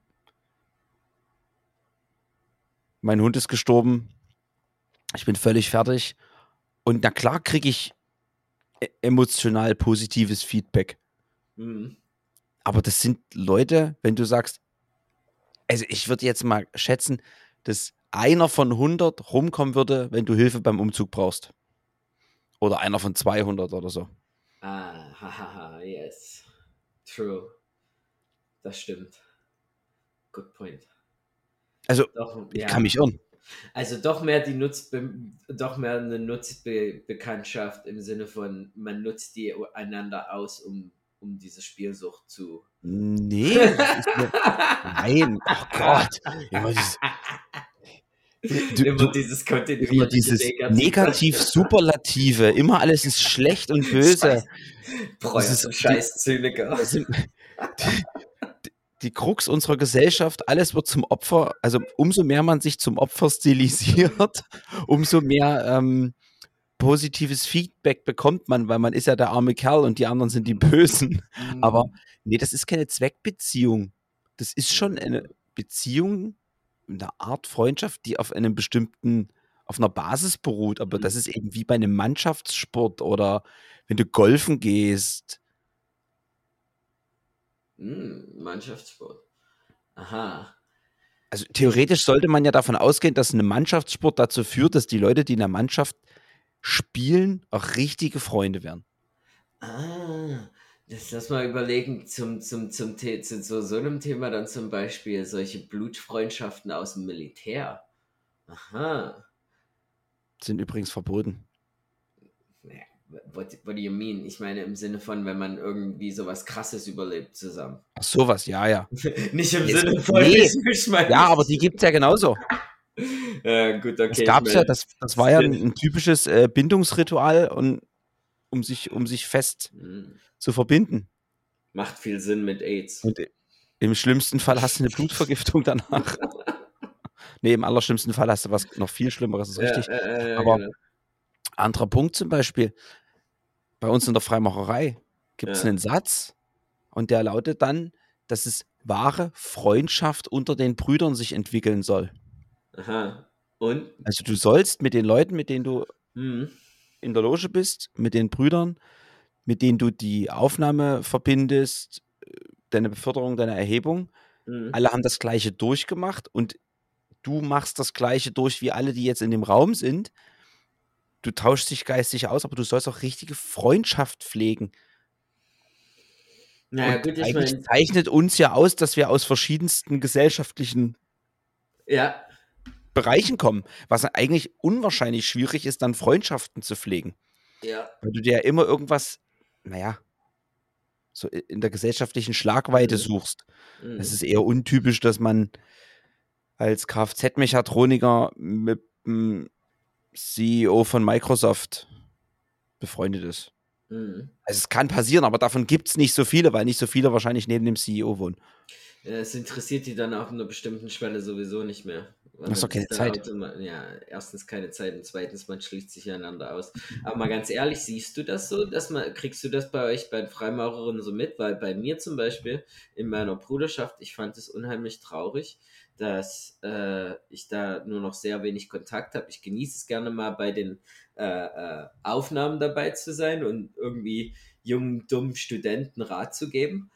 mein Hund ist gestorben, ich bin völlig fertig. Und na klar kriege ich emotional positives Feedback. Mhm. Aber das sind Leute, wenn du sagst, also ich würde jetzt mal schätzen, dass einer von 100 rumkommen würde, wenn du Hilfe beim Umzug brauchst. Oder einer von 200 oder so. Ah, hahaha, yes. True. Das stimmt. Good point. Also Doch, ich kann mich ja. irren. Also doch mehr eine Nutzbekanntschaft im Sinne von, man nutzt die einander aus, um diese Spielsucht zu. Nee, das ist nein, oh Gott, immer dieses, Immer dieses immer kontinuierliche dieses Negative. Negativ-Superlative, immer alles ist schlecht und böse. Scheiß. Breuer, Dieses, so scheiß Zyniker. das sind, die Krux unserer Gesellschaft, alles wird zum Opfer, also umso mehr man sich zum Opfer stilisiert, umso mehr positives Feedback bekommt man, weil man ist ja der arme Kerl und die anderen sind die Bösen. Aber nee, das ist keine Zweckbeziehung. Das ist schon eine Beziehung, eine Art Freundschaft, die auf einem bestimmten, auf einer Basis beruht. Aber das ist eben wie bei einem Mannschaftssport oder wenn du golfen gehst. Mannschaftssport. Aha. Also theoretisch sollte man ja davon ausgehen, dass ein Mannschaftssport dazu führt, dass die Leute, die in der Mannschaft spielen, auch richtige Freunde werden. Ah, lass mal überlegen, zu so einem Thema dann zum Beispiel solche Blutfreundschaften aus dem Militär. Aha. Sind übrigens verboten. Naja, what do you mean? Ich meine im Sinne von, wenn man irgendwie sowas Krasses überlebt zusammen. Ach, sowas, ja, ja. Nicht im Jetzt, Sinne von, nee, ich meine ja, aber nicht. die gibt es ja genauso. Gut, Das okay, ich gab's ja, meine, das war ja ein typisches Bindungsritual, und um sich fest zu verbinden. macht viel Sinn mit AIDS. Und im schlimmsten Fall hast du eine Blutvergiftung danach. Nee, im allerschlimmsten Fall hast du was noch viel Schlimmeres, ist richtig. Ja, Aber genau. anderer Punkt zum Beispiel, bei uns in der Freimacherei gibt es Ja. einen Satz und der lautet dann, dass es wahre Freundschaft unter den Brüdern sich entwickeln soll. Aha. Und? Also du sollst mit den Leuten, mit denen du Mhm. in der Loge bist, mit den Brüdern, mit denen du die Aufnahme verbindest, deine Beförderung, deine Erhebung, alle haben das Gleiche durchgemacht und du machst das Gleiche durch wie alle, die jetzt in dem Raum sind. Du tauschst dich geistig aus, aber du sollst auch richtige Freundschaft pflegen. Naja, Und gut, ich eigentlich meine, zeichnet uns ja aus, dass wir aus verschiedensten gesellschaftlichen ja, Bereichen kommen, was eigentlich unwahrscheinlich schwierig ist, dann Freundschaften zu pflegen. ja. Weil du dir ja immer irgendwas, naja, so in der gesellschaftlichen Schlagweite suchst. Es ist eher untypisch, dass man als Kfz-Mechatroniker mit dem CEO von Microsoft befreundet ist. Also es kann passieren, aber davon gibt es nicht so viele, weil nicht so viele wahrscheinlich neben dem CEO wohnen. Es interessiert die dann auf einer bestimmten Schwelle sowieso nicht mehr. Du hast doch keine Zeit. Ja, erstens keine Zeit und zweitens, man schließt sich einander aus. Aber mal ganz ehrlich, siehst du das so, kriegst du das bei euch bei den Freimaurerinnen so mit? Weil bei mir zum Beispiel in meiner Bruderschaft, ich fand es unheimlich traurig, dass ich da nur noch sehr wenig Kontakt habe. Ich genieße es gerne mal bei den Aufnahmen dabei zu sein und irgendwie jungen, dummen Studenten Rat zu geben.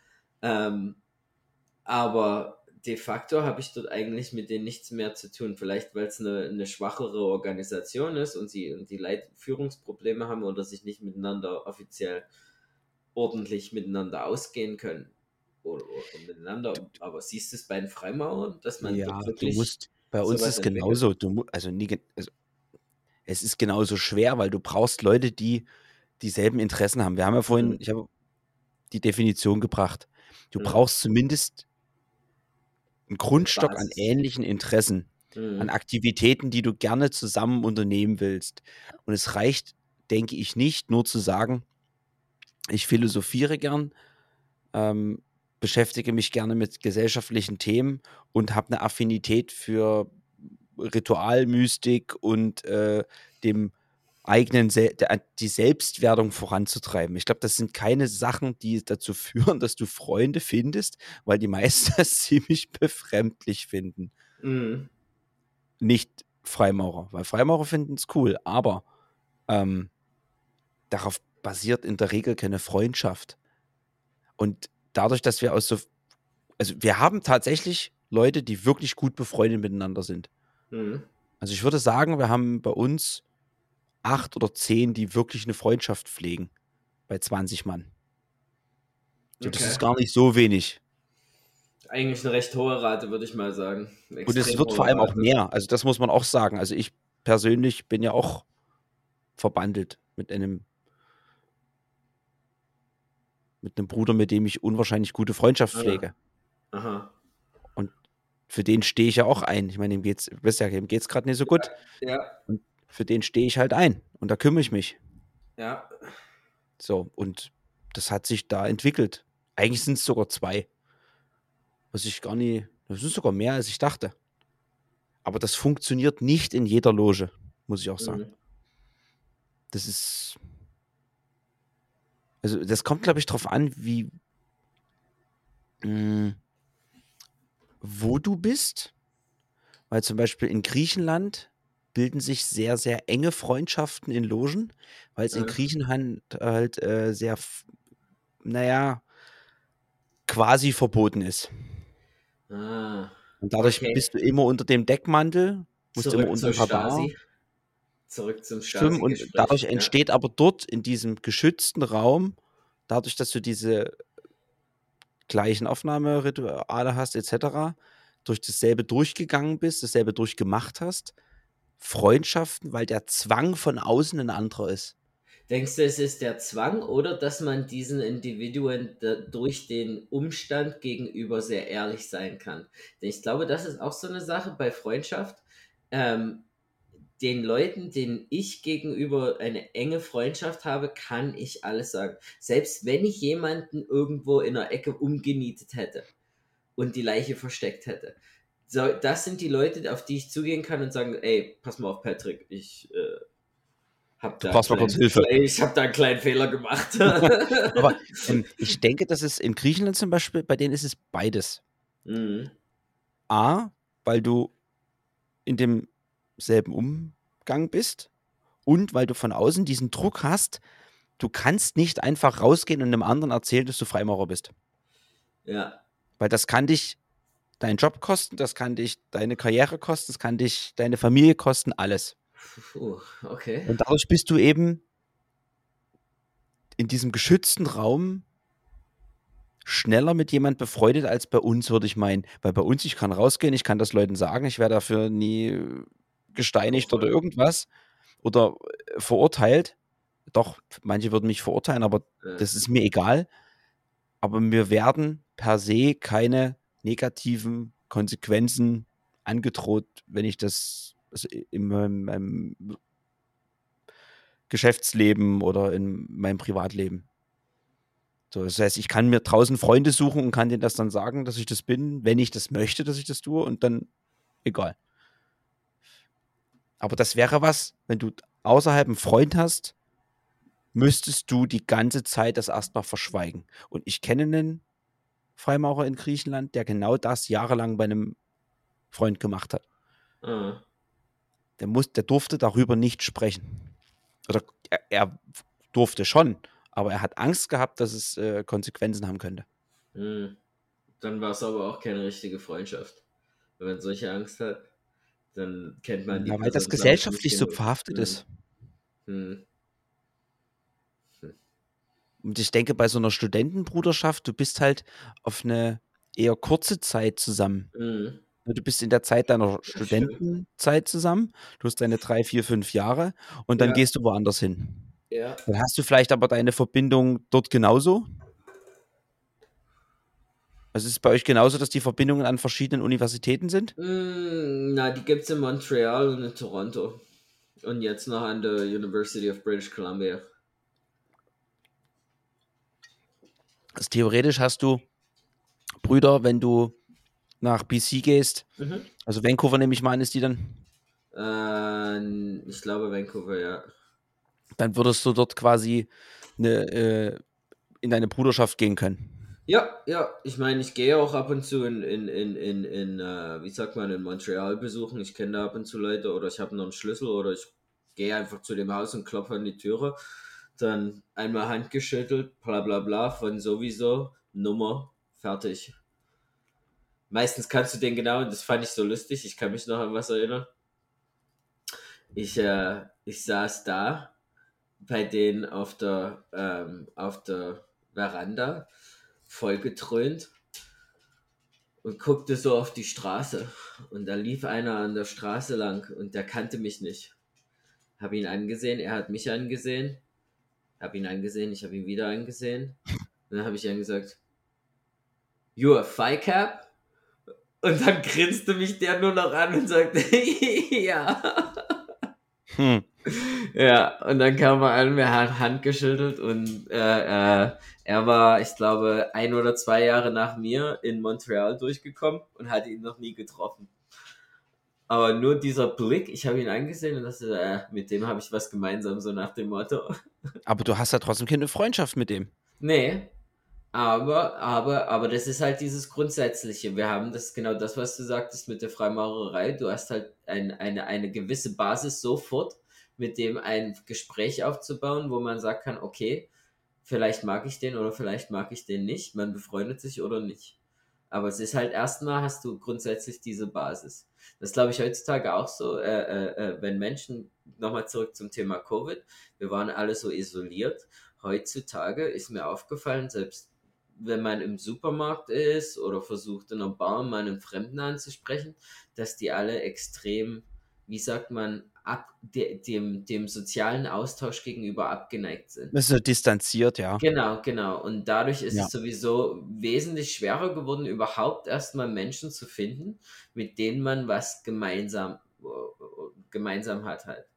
Aber de facto habe ich dort eigentlich mit denen nichts mehr zu tun. Vielleicht, weil es eine schwachere Organisation ist und die Führungsprobleme haben oder sich nicht miteinander offiziell ordentlich miteinander ausgehen können. Oder miteinander. Aber siehst du es bei den Freimaurern, dass man Ja, dort du wirklich musst, bei uns sowas ist entwickelt? genauso, also es ist genauso schwer, weil du brauchst Leute, die dieselben Interessen haben. Wir haben ja vorhin, ich habe die Definition gebracht. Du brauchst zumindest einen Grundstock an Basis. ähnlichen Interessen. an Mhm. Aktivitäten, die du gerne zusammen unternehmen willst. Und es reicht, denke ich, nicht nur zu sagen, ich philosophiere gern, ähm, beschäftige mich gerne mit gesellschaftlichen Themen und habe eine Affinität für Ritualmystik und dem eigenen die Selbstwerdung voranzutreiben. Ich glaube, das sind keine Sachen, die dazu führen, dass du Freunde findest, weil die meisten das ziemlich befremdlich finden. Mhm. Nicht Freimaurer, weil Freimaurer finden es cool, aber ähm, darauf basiert in der Regel keine Freundschaft. Und dadurch, dass wir also wir haben tatsächlich Leute, die wirklich gut befreundet miteinander sind. Mhm. Also ich würde sagen, wir haben bei uns 8 oder 10, die wirklich eine Freundschaft pflegen, bei 20 Mann. So, das ist Okay. gar nicht so wenig. Eigentlich eine recht hohe Rate, würde ich mal sagen. Eine Und es extrem wird vor hohe allem auch Rate. mehr. Also das muss man auch sagen. Also ich persönlich bin ja auch verbandelt mit einem Bruder, mit dem ich unwahrscheinlich gute Freundschaft Ah, pflege. aha. Und für den stehe ich ja auch ein. Ich meine, ihm geht's gerade nicht so gut. Ja, Und für den stehe ich halt ein. Und da kümmere ich mich. ja. So, und das hat sich da entwickelt. Eigentlich sind es sogar 2, was ich gar nie, das sind sogar mehr, als ich dachte. Aber das funktioniert nicht in jeder Loge, muss ich auch sagen. Mhm. Das ist, also das kommt, glaube ich, drauf an, mh, wo du bist. Weil zum Beispiel in Griechenland bilden sich sehr, sehr enge Freundschaften in Logen, weil es in Ah, Griechenland halt sehr, naja, quasi verboten ist. ah. Und dadurch Okay. bist du immer unter dem Deckmantel, musst immer Zurück unter zur dem Radar Stasi. Zurück zum schwimmen und dadurch Stasi-Gespräch. Ja. entsteht aber dort in diesem geschützten Raum, dadurch, dass du diese gleichen Aufnahmerituale hast et cetera, durch dasselbe durchgegangen bist, dasselbe durchgemacht hast, Freundschaften, weil der Zwang von außen 'n anderer ist. Denkst du, es ist der Zwang oder dass man diesen Individuen durch den Umstand gegenüber sehr ehrlich sein kann? Denn ich glaube, das ist auch so eine Sache bei Freundschaft. Ähm, Den Leuten, denen ich gegenüber eine enge Freundschaft habe, kann ich alles sagen. Selbst wenn ich jemanden irgendwo in der Ecke umgenietet hätte und die Leiche versteckt hätte. So, das sind die Leute, auf die ich zugehen kann und sagen, ey, pass mal auf, Patrick, Du brauchst mal kurz Hilfe. ich hab da einen kleinen Fehler gemacht. Aber, ich denke, dass es in Griechenland zum Beispiel bei denen ist es beides. Mhm. A, weil du in demselben Umgang bist und weil du von außen diesen Druck hast, du kannst nicht einfach rausgehen und 'nem anderen erzählen, dass du Freimaurer bist. Ja. Weil das kann dich deinen Job kosten, das kann dich deine Karriere kosten, das kann dich deine Familie kosten, alles. Puh, okay. Und dadurch bist du eben in diesem geschützten Raum schneller mit jemand befreundet als bei uns, würde ich meinen. Weil bei uns, ich kann rausgehen, ich kann das Leuten sagen, ich werde dafür nie gesteinigt oder Verfolgt. irgendwas oder verurteilt. Doch, manche würden mich verurteilen, aber Ja. das ist mir egal. Aber mir werden per se keine negativen Konsequenzen angedroht, wenn ich das also in meinem Geschäftsleben oder in meinem Privatleben. So, das heißt, ich kann mir draußen Freunde suchen und kann denen das dann sagen, dass ich das bin, wenn ich das möchte, dass ich das tue und dann egal. Aber das wäre was, wenn du außerhalb 'n Freund hast, müsstest du die ganze Zeit das erst mal verschweigen. Und ich kenne 'nen Freimaurer in Griechenland, der genau das jahrelang bei 'nem Freund gemacht hat. Ah. Der durfte darüber nicht sprechen. Oder er durfte schon, aber er hat Angst gehabt, dass es, Konsequenzen haben könnte. Hm. Dann war es aber auch keine richtige Freundschaft. Wenn man solche Angst hat, dann kennt man die Ja, weil das Person, glaube ich, nicht gesellschaftlich so genug. verhaftet Hm. ist. Hm. Und ich denke, bei so 'ner Studentenbruderschaft, du bist halt auf 'ne eher kurze Zeit zusammen. Hm. Ne, du bist in der Zeit deiner Das stimmt. Studentenzeit zusammen. Du hast deine 3, 4, 5 Jahre und dann Ja, gehst du woanders hin. ja. Dann hast du vielleicht aber deine Verbindung dort genauso Also ist es bei euch genauso, dass die Verbindungen an verschiedenen Universitäten sind? Na, die gibt's in Montreal und in Toronto. Und jetzt noch an der University of British Columbia. Also theoretisch hast du Brüder, wenn du nach BC gehst. Mhm. Also Vancouver nehme ich mal an, ist die dann. Ich glaube Vancouver, ja. Dann würdest du dort quasi in deine Bruderschaft gehen können. Ja, ja, ich meine, ich gehe auch ab und zu wie sagt man, in Montreal besuchen. Ich kenne da ab und zu Leute oder ich habe noch einen Schlüssel oder ich gehe einfach zu dem Haus und klopfe an die Türe. Dann einmal Hand geschüttelt, bla bla bla, von sowieso, Nummer, fertig. Meistens kannst du den genau, und das fand ich so lustig, ich kann mich noch an was erinnern. Ich saß da bei denen auf der Veranda, vollgetrönt und guckte so auf die Straße. Und da lief einer an der Straße lang und der kannte mich nicht. Hab ihn angesehen, er hat mich angesehen. Hab ihn angesehen, ich habe ihn wieder angesehen. Und dann habe ich ihm gesagt, "You a FICAP?" Und dann grinste mich der nur noch an und sagte, ja. Hm. Ja, und dann kam er an, mir hat Hand geschüttelt und er war, ich glaube, 1 oder 2 Jahre nach mir in Montreal durchgekommen und hatte ihn noch nie getroffen. Aber nur dieser Blick, ich habe ihn angesehen und dachte, mit dem habe ich was gemeinsam, so nach dem Motto. Aber du hast ja trotzdem keine Freundschaft mit dem. Nee, aber das ist halt dieses Grundsätzliche. Wir haben das, genau das, was du sagtest mit der Freimaurerei. Du hast halt eine gewisse Basis sofort, mit dem ein Gespräch aufzubauen, wo man sagen kann, okay, vielleicht mag ich den oder vielleicht mag ich den nicht. Man befreundet sich oder nicht. Aber es ist halt erstmal hast du grundsätzlich diese Basis. Das glaube ich heutzutage auch so, wenn Menschen, nochmal zurück zum Thema Covid, wir waren alle so isoliert. Heutzutage ist mir aufgefallen, selbst wenn man im Supermarkt ist oder versucht in einer Bar mal einen Fremden anzusprechen, dass die alle extrem, wie sagt man, dem sozialen Austausch gegenüber abgeneigt sind. Das ist ja distanziert, ja. Genau, genau. Und dadurch ist Ja. es sowieso wesentlich schwerer geworden, überhaupt erstmal Menschen zu finden, mit denen man was gemeinsam hat halt.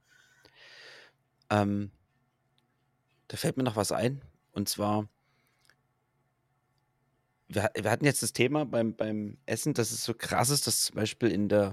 Da fällt mir noch was ein. Und zwar, wir hatten jetzt das Thema beim Essen, dass es so krass ist, dass zum Beispiel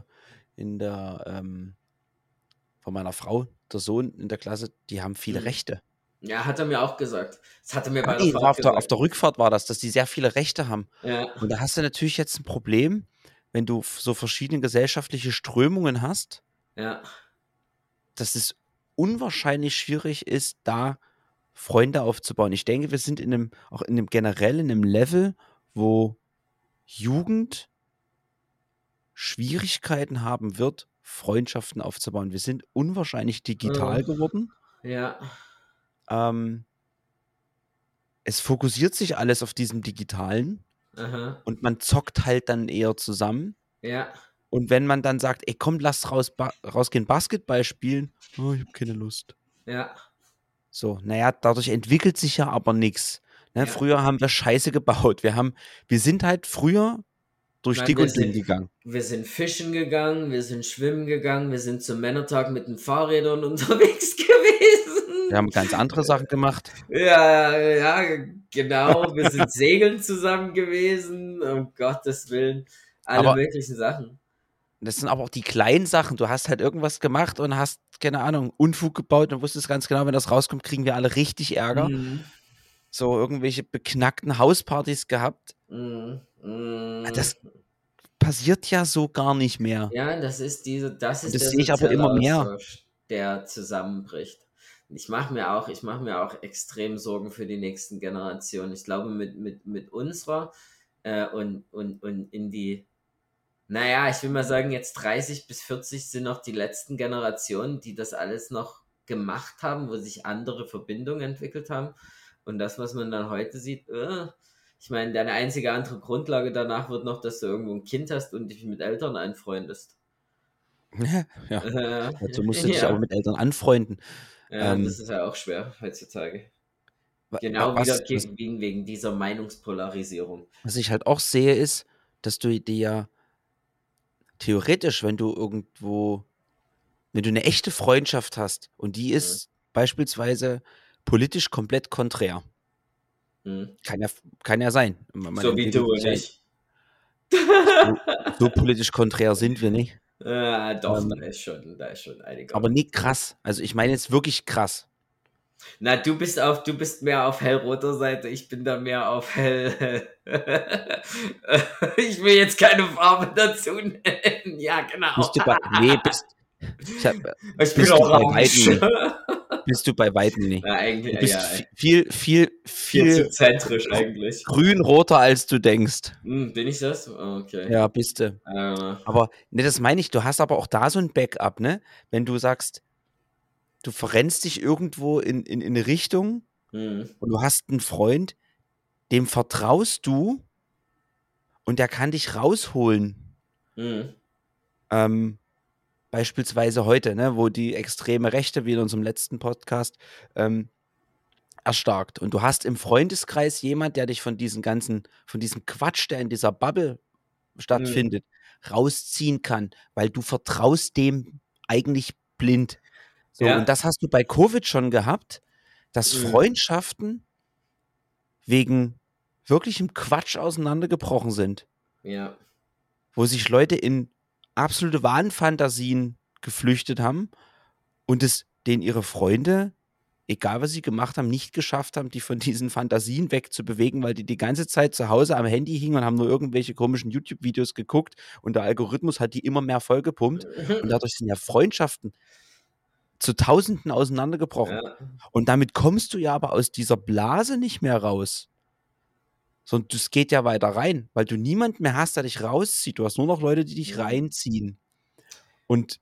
von meiner Frau, der Sohn in der Klasse, die haben viele Mhm. Rechte. Ja, hat er mir auch gesagt. Das hat er mir bei der Nee, war Fahrt auf gesagt. der Rückfahrt war das, dass die sehr viele Rechte haben. Ja, Und da hast du natürlich jetzt ein Problem, wenn du so verschiedene gesellschaftliche Strömungen hast, ja. dass es unwahrscheinlich schwierig ist, da Freunde aufzubauen. Ich denke, wir sind auch in einem generell in einem Level, wo Jugend Schwierigkeiten haben wird, Freundschaften aufzubauen. Wir sind unwahrscheinlich Äh, digital geworden. ja. Ähm, Es fokussiert sich alles auf diesem Digitalen Aha. und man zockt halt dann eher zusammen. Ja. Und wenn man dann sagt: „Ey, komm, lass rausgehen, Basketball spielen.“ „Oh, ich habe keine Lust.“ Ja. So, naja, dadurch entwickelt sich ja aber nichts. Ne, Ja. früher haben wir Scheiße gebaut. Wir sind halt früher Ich durch meine, dick und dünn gegangen. wir sind fischen gegangen, wir sind schwimmen gegangen, wir sind zum Männertag mit den Fahrrädern unterwegs Wir gewesen. haben ganz andere Sachen gemacht. Ja, ja, genau. Wir sind segeln zusammen gewesen, um Gottes Willen. Alle Aber möglichen Sachen. das sind aber auch die kleinen Sachen. Du hast halt irgendwas gemacht und hast, keine Ahnung, Unfug gebaut und wusstest ganz genau, wenn das rauskommt, kriegen wir alle richtig Ärger. Mhm. So irgendwelche beknackten Hauspartys gehabt. Mhm. Das Mhm. passiert ja so gar nicht mehr. Ja, das Und ist das der sehe ich aber soziale immer mehr. Austausch, der zusammenbricht. Ich mache mir auch extrem Sorgen für die nächsten Generationen. Ich glaube, mit unserer und in die, naja, ich will mal sagen, jetzt 30 bis 40 sind noch die letzten Generationen, die das alles noch gemacht haben, wo sich andere Verbindungen entwickelt haben. Und das, was man dann heute sieht, ich meine, deine einzige andere Grundlage danach wird noch, dass du irgendwo ein Kind hast und dich mit Eltern einfreundest. Ja, Äh, dazu musst du dich aber ja, mit Eltern anfreunden. ja, das Ähm, ist ja auch schwer heutzutage. Genau wieder Was wegen dieser Meinungspolarisierung. ich halt auch sehe, ist, dass du dir ja theoretisch, wenn du eine echte Freundschaft hast und die Mhm. ist beispielsweise politisch komplett konträr. Mhm. Kann ja sein. Man So wie entwickelt du sich und ja ich. so politisch konträr sind wir nicht. Doch, Ähm, da ist schon einiger aber nie Unterschied. krass. Also ich meine jetzt wirklich krass. Na, du bist mehr auf hellroter Seite, ich bin da mehr auf hell. Ich will jetzt keine Farbe dazu nennen. Ja, genau. Bist du bei, nee, bist, ich hab, Ich bin bist du bei Weitem orange. nicht. Bist du bei Weitem nicht. Na, eigentlich, Du bist ja, ey. Viel zu viel zentrisch eigentlich. grün-roter, als du denkst. Bin ich das? Okay. Ja, bist du. Äh, Aber, ne, das meine ich, du hast aber auch da so ein Backup, ne? Wenn du sagst, du verrennst dich irgendwo in eine Richtung hm, und du hast einen Freund, dem vertraust du und der kann dich rausholen. hm, Ähm, beispielsweise heute, ne, wo die extreme Rechte, wie in unserem letzten Podcast, ähm, erstarkt. Und du hast im Freundeskreis jemand, der dich von diesem Quatsch, der in dieser Bubble hm, stattfindet, rausziehen kann, weil du vertraust dem eigentlich blind. So, und ja, das hast du bei Covid schon gehabt, dass hm, Freundschaften wegen wirklichem Quatsch auseinandergebrochen sind, ja, wo sich Leute in absolute Wahnfantasien geflüchtet haben und es denen ihre Freunde, egal was sie gemacht haben, nicht geschafft haben, die von diesen Fantasien wegzubewegen, weil die ganze Zeit zu Hause am Handy hingen und haben nur irgendwelche komischen YouTube-Videos geguckt und der Algorithmus hat die immer mehr vollgepumpt und dadurch sind ja Freundschaften zu Tausenden auseinandergebrochen. ja, Und damit kommst du ja aber aus dieser Blase nicht mehr raus. Sondern es geht ja weiter rein, weil du niemanden mehr hast, der dich rauszieht. Du hast nur noch Leute, die dich hm. reinziehen. Und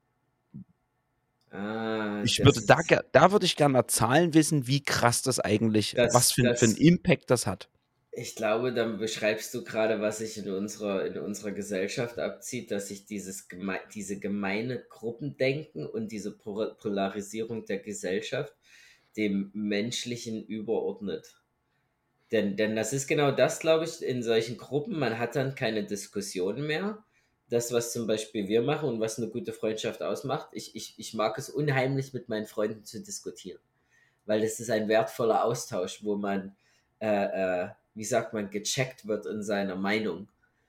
Das ist, da würde ich gerne mal Zahlen wissen, wie krass das eigentlich, was für 'n das, Impact das hat. ich glaube, dann beschreibst du gerade, was sich in unserer Gesellschaft abzieht, dass sich diese gemeine Gruppendenken und diese Polarisierung der Gesellschaft dem Menschlichen überordnet. Denn das ist genau das, glaube ich, in solchen Gruppen. Man hat dann keine Diskussionen mehr. Das, was zum Beispiel wir machen und was eine gute Freundschaft ausmacht, ich mag es unheimlich, mit meinen Freunden zu diskutieren. Weil das ist ein wertvoller Austausch, wo man, wie sagt man, gecheckt wird in seiner Meinung.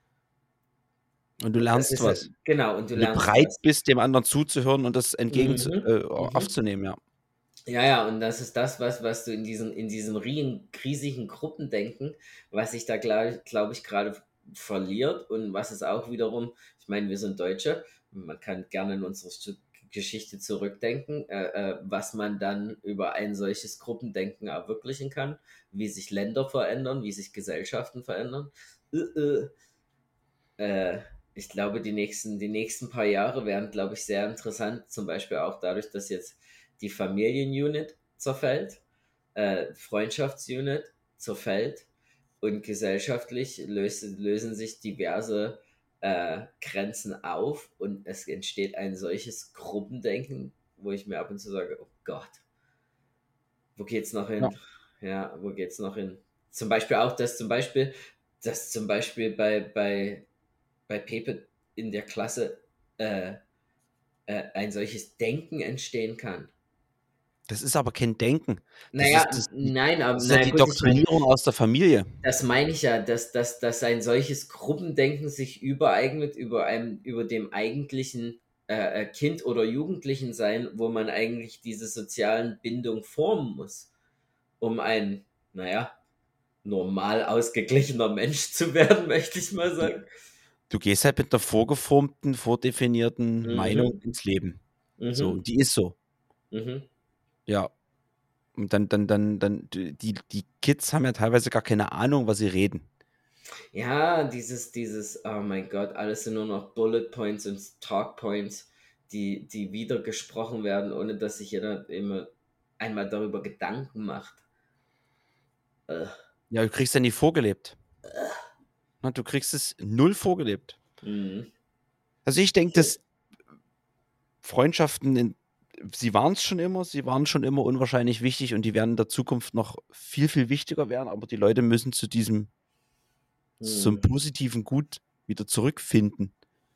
Und du Und das lernst ist was. genau, und du Wenn du lernst bereit was. bist, dem anderen zuzuhören und das Mhm, mhm. aufzunehmen, ja. Ja, ja, und das ist das, was du in diesen riesigen Gruppendenken, was sich da, glaube ich, gerade verliert und was es auch wiederum, ich meine, wir sind Deutsche, man kann gerne in unsere Geschichte zurückdenken, was man dann über ein solches Gruppendenken erwirklichen kann, wie sich Länder verändern, wie sich Gesellschaften verändern. Äh, äh, ich glaube, die nächsten paar Jahre werden, glaube ich, sehr interessant, zum Beispiel auch dadurch, dass jetzt die Familienunit zerfällt, Freundschaftsunit zerfällt und gesellschaftlich lösen sich diverse Grenzen auf und es entsteht ein solches Gruppendenken, wo ich mir ab und zu sage, oh Gott, wo geht's noch Ja. hin? Ja, wo geht's noch hin? Zum Beispiel auch, dass zum Beispiel bei Pepe in der Klasse äh, ein solches Denken entstehen kann. Das ist aber kein Denken. Naja, nein, aber Das ist ja naja die gut, ich meine, Doktrinierung aus der Familie. das meine ich ja, dass ein solches Gruppendenken sich übereignet über dem eigentlichen Kind oder Jugendlichen sein, wo man eigentlich diese sozialen Bindungen formen muss, um ein, naja, normal ausgeglichener Mensch zu werden, möchte ich mal Du sagen. du gehst halt mit 'ner vorgeformten, vordefinierten Meinung Mhm, ins Leben. So, mhm, und die ist so. mhm. Ja. Und dann die Kids haben ja teilweise gar keine Ahnung, was sie reden. Ja, oh mein Gott, alles sind nur noch Bullet Points und Talk Points, die wieder gesprochen werden, ohne dass sich jeder immer einmal darüber Gedanken macht. Äh, Ja, du kriegst ja nie vorgelebt. Ne, du kriegst es null vorgelebt. mhm. Also, ich denke, dass Freundschaften sie waren schon immer unwahrscheinlich wichtig und die werden in der Zukunft noch viel, viel wichtiger werden, aber die Leute müssen zu so einem positiven Gut wieder zurückfinden.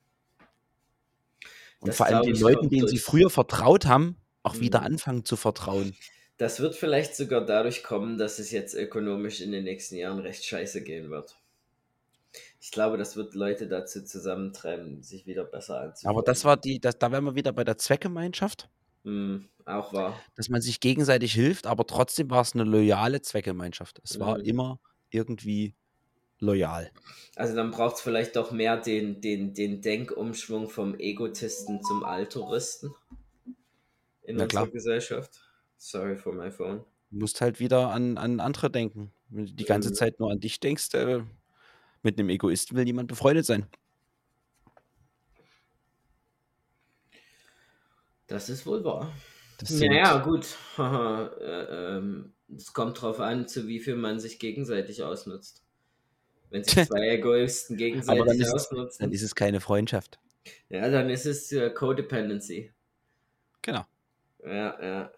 Und Das vor allem glaube den ich Leuten, kommt denen sie durch. früher vertraut haben, auch wieder anfangen zu vertrauen. Das wird vielleicht sogar dadurch kommen, dass es jetzt ökonomisch in den nächsten Jahren recht scheiße gehen wird. Ich glaube, das wird Leute dazu zusammentreiben, sich wieder besser Aber anzufreunden. da wären wir wieder bei der Zweckgemeinschaft, Auch wahr. dass man sich gegenseitig hilft, aber trotzdem war es eine loyale Zweckgemeinschaft. Es war immer irgendwie loyal. Also dann braucht es vielleicht doch mehr den Denkumschwung vom Egotisten zum Altruisten in Na unserer klar, Gesellschaft. Sorry for my phone. du musst halt wieder an andere denken. Wenn du die ganze Zeit nur an dich denkst, mit einem Egoisten will niemand befreundet sein. Das ist wohl wahr. Das Naja, sind gut. Es kommt drauf an, zu wie viel man sich gegenseitig ausnutzt. Wenn sich zwei Egoisten aber gegenseitig dann ausnutzen, ist es keine Freundschaft. ja, dann ist es Codependency. Genau. Ja.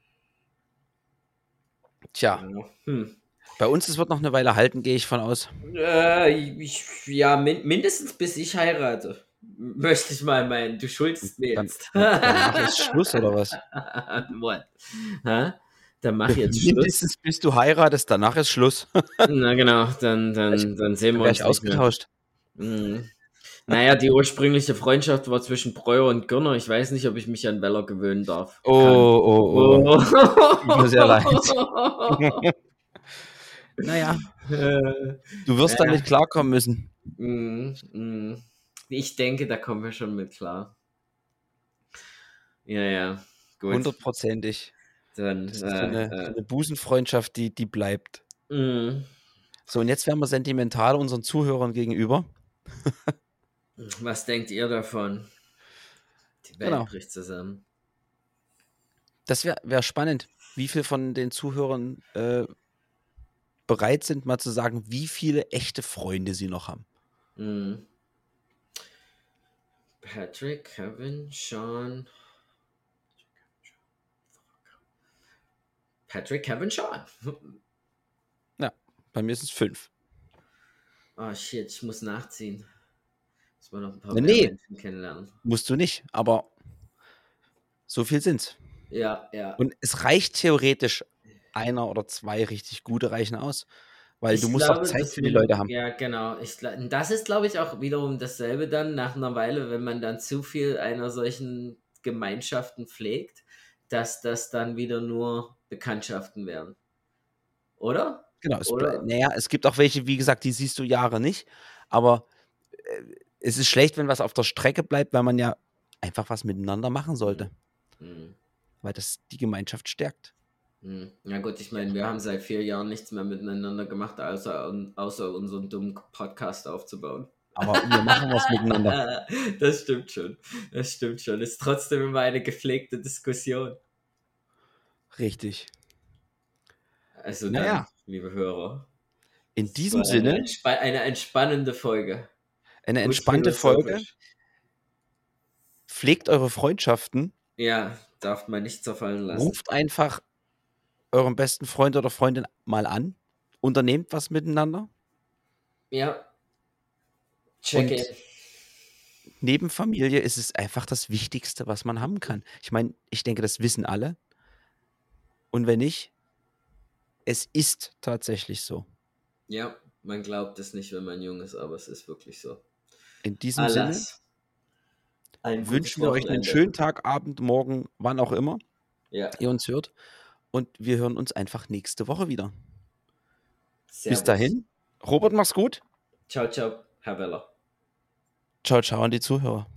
Tja, bei uns, es wird noch eine Weile halten, gehe ich von aus. Mindestens bis ich heirate. Möchte ich mal meinen. Du schuldest mir jetzt. Danach ist Schluss, oder was? What? Hä? Dann mach jetzt Schluss. Mindestens bis du heiratest, danach ist Schluss. Na genau, dann sehen wir Wäre uns ich nicht mehr. ausgetauscht. Naja, die ursprüngliche Freundschaft war zwischen Breuer und Gürner. Ich weiß nicht, ob ich mich an Weller gewöhnen darf. Oh. Tut mir sehr leid. Naja, du wirst damit klarkommen müssen. Ich denke, da kommen wir schon mit klar. Ja, gut. 100%ig. Dann, Das ist so eine Busenfreundschaft, die bleibt. So, und jetzt werden wir sentimental unseren Zuhörern gegenüber. Was denkt ihr davon? Die Welt bricht zusammen. Das wär spannend, wie viele von den Zuhörern bereit sind, mal zu sagen, wie viele echte Freunde sie noch haben. Patrick, Kevin, Sean. Patrick, Kevin, Sean. Ja, bei mir ist es 5. Oh shit, ich muss nachziehen. Muss man noch ein paar Nee, mehr Menschen kennenlernen. Musst du nicht, aber so viel sind's. Ja. Und es reicht theoretisch, 1 oder 2 richtig gute reichen aus, weil du musst auch Zeit für die Leute haben. Ja, genau. Das ist, glaube ich, auch wiederum dasselbe dann nach einer Weile, wenn man dann zu viel einer solchen Gemeinschaften pflegt, dass das dann wieder nur Bekanntschaften werden. Oder? Genau, es gibt auch welche, wie gesagt, die siehst du Jahre nicht, aber es ist schlecht, wenn was auf der Strecke bleibt, weil man ja einfach was miteinander machen sollte. Weil das die Gemeinschaft stärkt. Ja gut, ich meine, wir haben seit 4 Jahren nichts mehr miteinander gemacht, außer unseren dummen Podcast aufzubauen. Aber wir machen was miteinander. Das stimmt schon. Ist trotzdem immer eine gepflegte Diskussion. Richtig. Also dann, liebe Hörer. In diesem Sinne. Eine entspannende Folge. Eine entspannte Folge. Pflegt eure Freundschaften. Ja, darf man nicht zerfallen lassen. Ruft einfach euren besten Freund oder Freundin mal an. Unternehmt was miteinander. Ja. Check in. Neben Familie ist es einfach das Wichtigste, was man haben kann. Ich meine, ich denke, das wissen alle. Und wenn nicht, es ist tatsächlich so. Ja, man glaubt es nicht, wenn man jung ist, aber es ist wirklich so. In diesem Sinne wünschen wir euch einen schönen Tag, Abend, Morgen, wann auch immer ihr uns hört. Und wir hören uns einfach nächste Woche wieder. Servus. Bis dahin. Robert, mach's gut. Ciao, Herr Weller. Ciao an die Zuhörer.